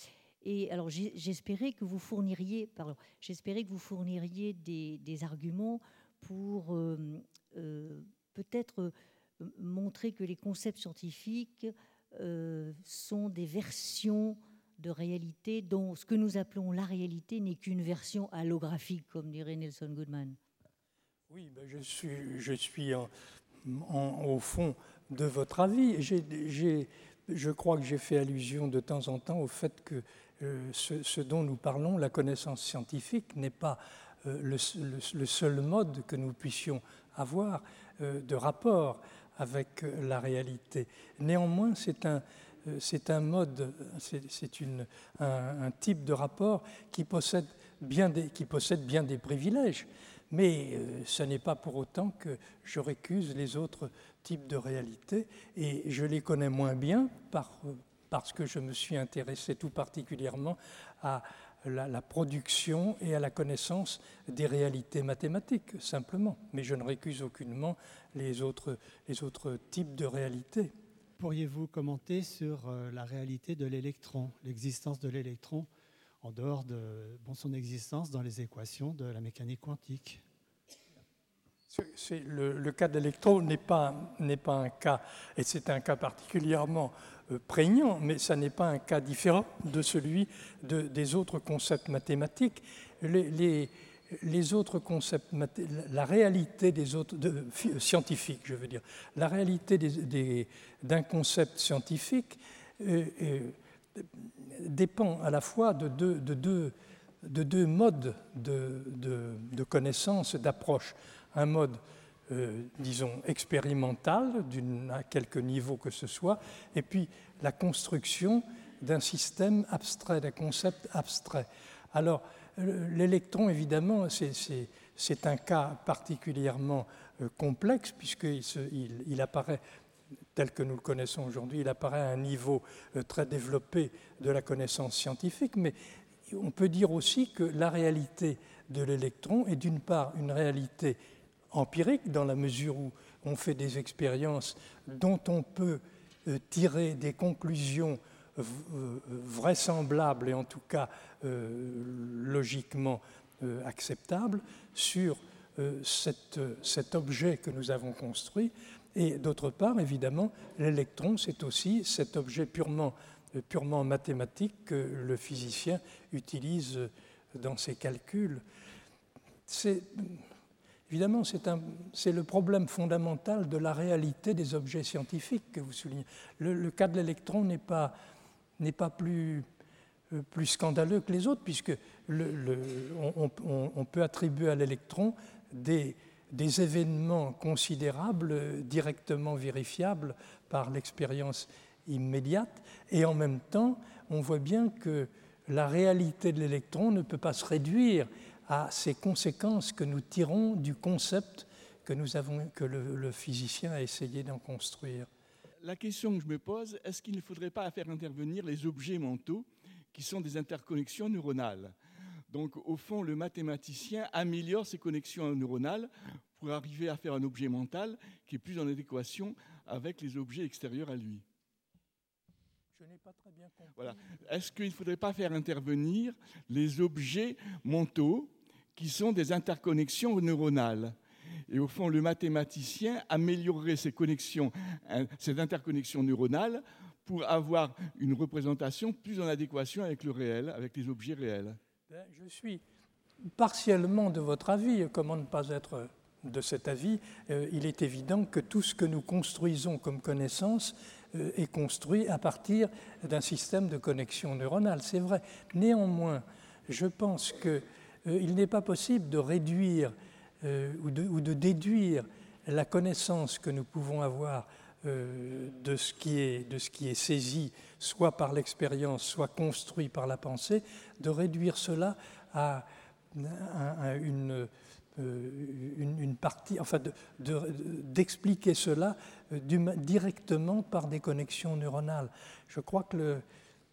Et alors j'espérais que vous fourniriez, pardon, j'espérais que vous fourniriez des, des arguments pour euh, euh, peut-être montrer que les concepts scientifiques euh, sont des versions de réalité dont ce que nous appelons la réalité n'est qu'une version allographique, comme dirait Nelson Goodman. Oui, ben je suis, je suis en, en, au fond de votre avis. J'ai, j'ai, je crois que j'ai fait allusion de temps en temps au fait que euh, ce, ce dont nous parlons, la connaissance scientifique, n'est pas euh, le, le, le seul mode que nous puissions avoir euh, de rapport avec la réalité. Néanmoins, c'est un, c'est un mode, c'est, c'est une, un, un type de rapport qui possède bien des, qui possède bien des privilèges. Mais euh, ce n'est pas pour autant que je récuse les autres types de réalités, et je les connais moins bien par, parce que je me suis intéressé tout particulièrement à la, la production et à la connaissance des réalités mathématiques, simplement. Mais je ne récuse aucunement les autres, les autres types de réalités. Pourriez-vous commenter sur euh, la réalité de l'électron, l'existence de l'électron en dehors de bon, son existence dans les équations de la mécanique quantique? C'est le, le cas de l'électron n'est pas, n'est pas un cas, et c'est un cas particulièrement euh, prégnant, mais ça n'est pas un cas différent de celui de, des autres concepts mathématiques. Les, les, les autres concepts, la réalité des autres, de, scientifiques, je veux dire, la réalité des, des, d'un concept scientifique euh, euh, dépend à la fois de deux, de deux, de deux modes de, de, de connaissance, d'approche. Un mode, euh, disons, expérimental, à quelque niveau que ce soit, et puis la construction d'un système abstrait, d'un concept abstrait. Alors, l'électron, évidemment, c'est, c'est, c'est un cas particulièrement euh, complexe, puisqu'il se, il, il apparaît, tel que nous le connaissons aujourd'hui, il apparaît à un niveau euh, très développé de la connaissance scientifique, mais on peut dire aussi que la réalité de l'électron est d'une part une réalité empirique, dans la mesure où on fait des expériences dont on peut euh, tirer des conclusions v- euh, vraisemblables et en tout cas euh, logiquement euh, acceptables sur euh, cette, cet objet que nous avons construit. Et d'autre part, évidemment, l'électron, c'est aussi cet objet purement, euh, purement mathématique que le physicien utilise dans ses calculs. C'est... Évidemment, c'est, un, c'est le problème fondamental de la réalité des objets scientifiques que vous soulignez. Le, le cas de l'électron n'est pas, n'est pas plus, euh, plus scandaleux que les autres, puisque le, le, on, on, on peut attribuer à l'électron des, des événements considérables, directement vérifiables par l'expérience immédiate, et en même temps, on voit bien que la réalité de l'électron ne peut pas se réduire à ces conséquences que nous tirons du concept que, nous avons, que le, le physicien a essayé d'en construire. La question que je me pose, est-ce qu'il ne faudrait pas faire intervenir les objets mentaux qui sont des interconnexions neuronales? Donc, au fond, le mathématicien améliore ces connexions neuronales pour arriver à faire un objet mental qui est plus en adéquation avec les objets extérieurs à lui. Je n'ai pas très bien compris. Voilà. Est-ce qu'il ne faudrait pas faire intervenir les objets mentaux qui sont des interconnexions neuronales ? Et au fond, le mathématicien améliorerait ces connexions, ces interconnexions neuronales pour avoir une représentation plus en adéquation avec le réel, avec les objets réels. Ben, je suis partiellement de votre avis. Comment ne pas être de cet avis ? euh, Il est évident que tout ce que nous construisons comme connaissance euh, est construit à partir d'un système de connexion neuronale. C'est vrai. Néanmoins, je pense qu'il euh, n'est pas possible de réduire euh, ou, de, ou de déduire la connaissance que nous pouvons avoir euh, de, ce qui est, de ce qui est saisi, soit par l'expérience, soit construit par la pensée, de réduire cela à, à, à une... Une, une partie, enfin de, de, d'expliquer cela du, directement par des connexions neuronales. Je crois que le,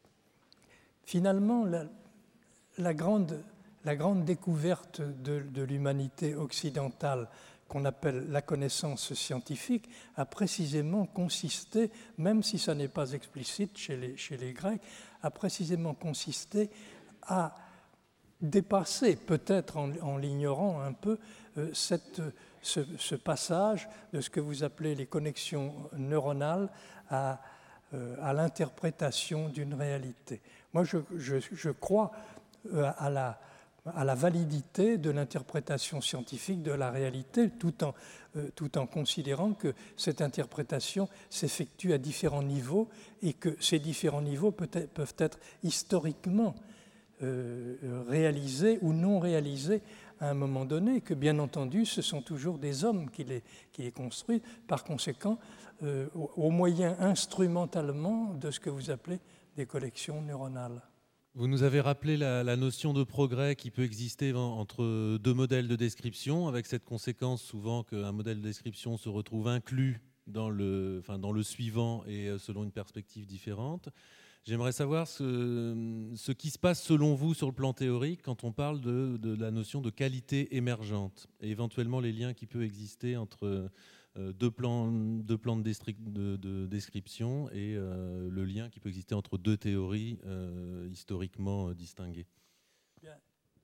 finalement, la, la, grande, la grande découverte de, de l'humanité occidentale, qu'on appelle la connaissance scientifique, a précisément consisté, même si ça n'est pas explicite chez les, chez les Grecs, a précisément consisté à dépasser, peut-être en, en l'ignorant un peu, euh, cette, ce, ce passage de ce que vous appelez les connexions neuronales à, euh, à l'interprétation d'une réalité. Moi, je, je, je crois euh, à, la, à la validité de l'interprétation scientifique de la réalité, tout en, euh, tout en considérant que cette interprétation s'effectue à différents niveaux et que ces différents niveaux peut-être, peuvent être historiquement Euh, réalisés ou non réalisés à un moment donné, que bien entendu ce sont toujours des hommes qui les, qui les construisent, par conséquent euh, au, au moyen instrumentalement de ce que vous appelez des collections neuronales. Vous nous avez rappelé la, la notion de progrès qui peut exister entre deux modèles de description, avec cette conséquence souvent qu'un modèle de description se retrouve inclus dans le, enfin, dans le suivant et selon une perspective différente. J'aimerais savoir ce, ce qui se passe selon vous sur le plan théorique quand on parle de, de la notion de qualité émergente et éventuellement les liens qui peuvent exister entre euh, deux plans, deux plans de, destri- de, de description et euh, le lien qui peut exister entre deux théories euh, historiquement euh, distinguées. Bien.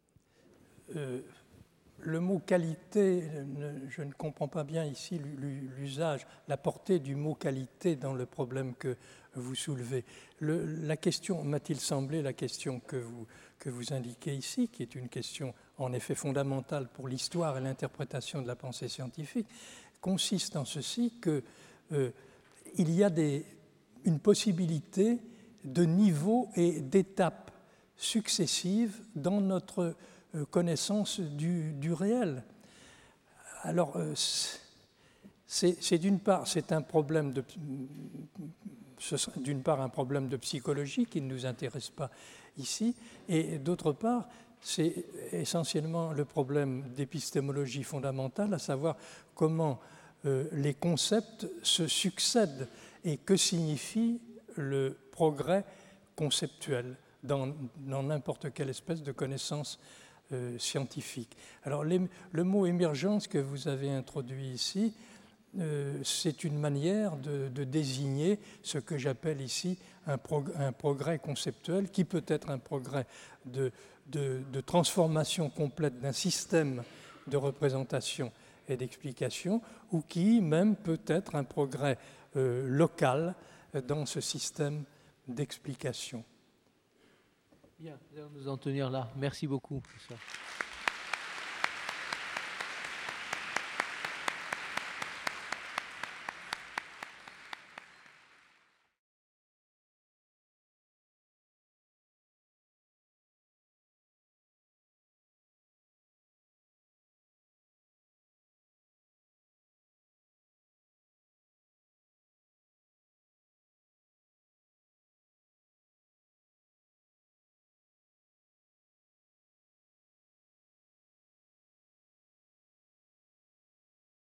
Euh, le mot qualité, je ne comprends pas bien ici l'usage, la portée du mot qualité dans le problème que vous soulevez. Le, la question, m'a-t-il semblé, la question que vous, que vous indiquez ici, qui est une question en effet fondamentale pour l'histoire et l'interprétation de la pensée scientifique, consiste en ceci qu'il euh, y a des, une possibilité de niveaux et d'étapes successives dans notre euh, connaissance du, du réel. Alors, euh, c'est, c'est d'une part, c'est un problème de... Ce serait d'une part un problème de psychologie qui ne nous intéresse pas ici, et d'autre part, c'est essentiellement le problème d'épistémologie fondamentale, à savoir comment euh, les concepts se succèdent et que signifie le progrès conceptuel dans, dans n'importe quelle espèce de connaissance euh, scientifique. Alors les, le mot émergence que vous avez introduit ici, Euh, c'est une manière de, de désigner ce que j'appelle ici un, prog- un progrès conceptuel, qui peut être un progrès de, de, de transformation complète d'un système de représentation et d'explication, ou qui même peut être un progrès euh, local dans ce système d'explication. Bien, nous allons nous en tenir là. Merci beaucoup.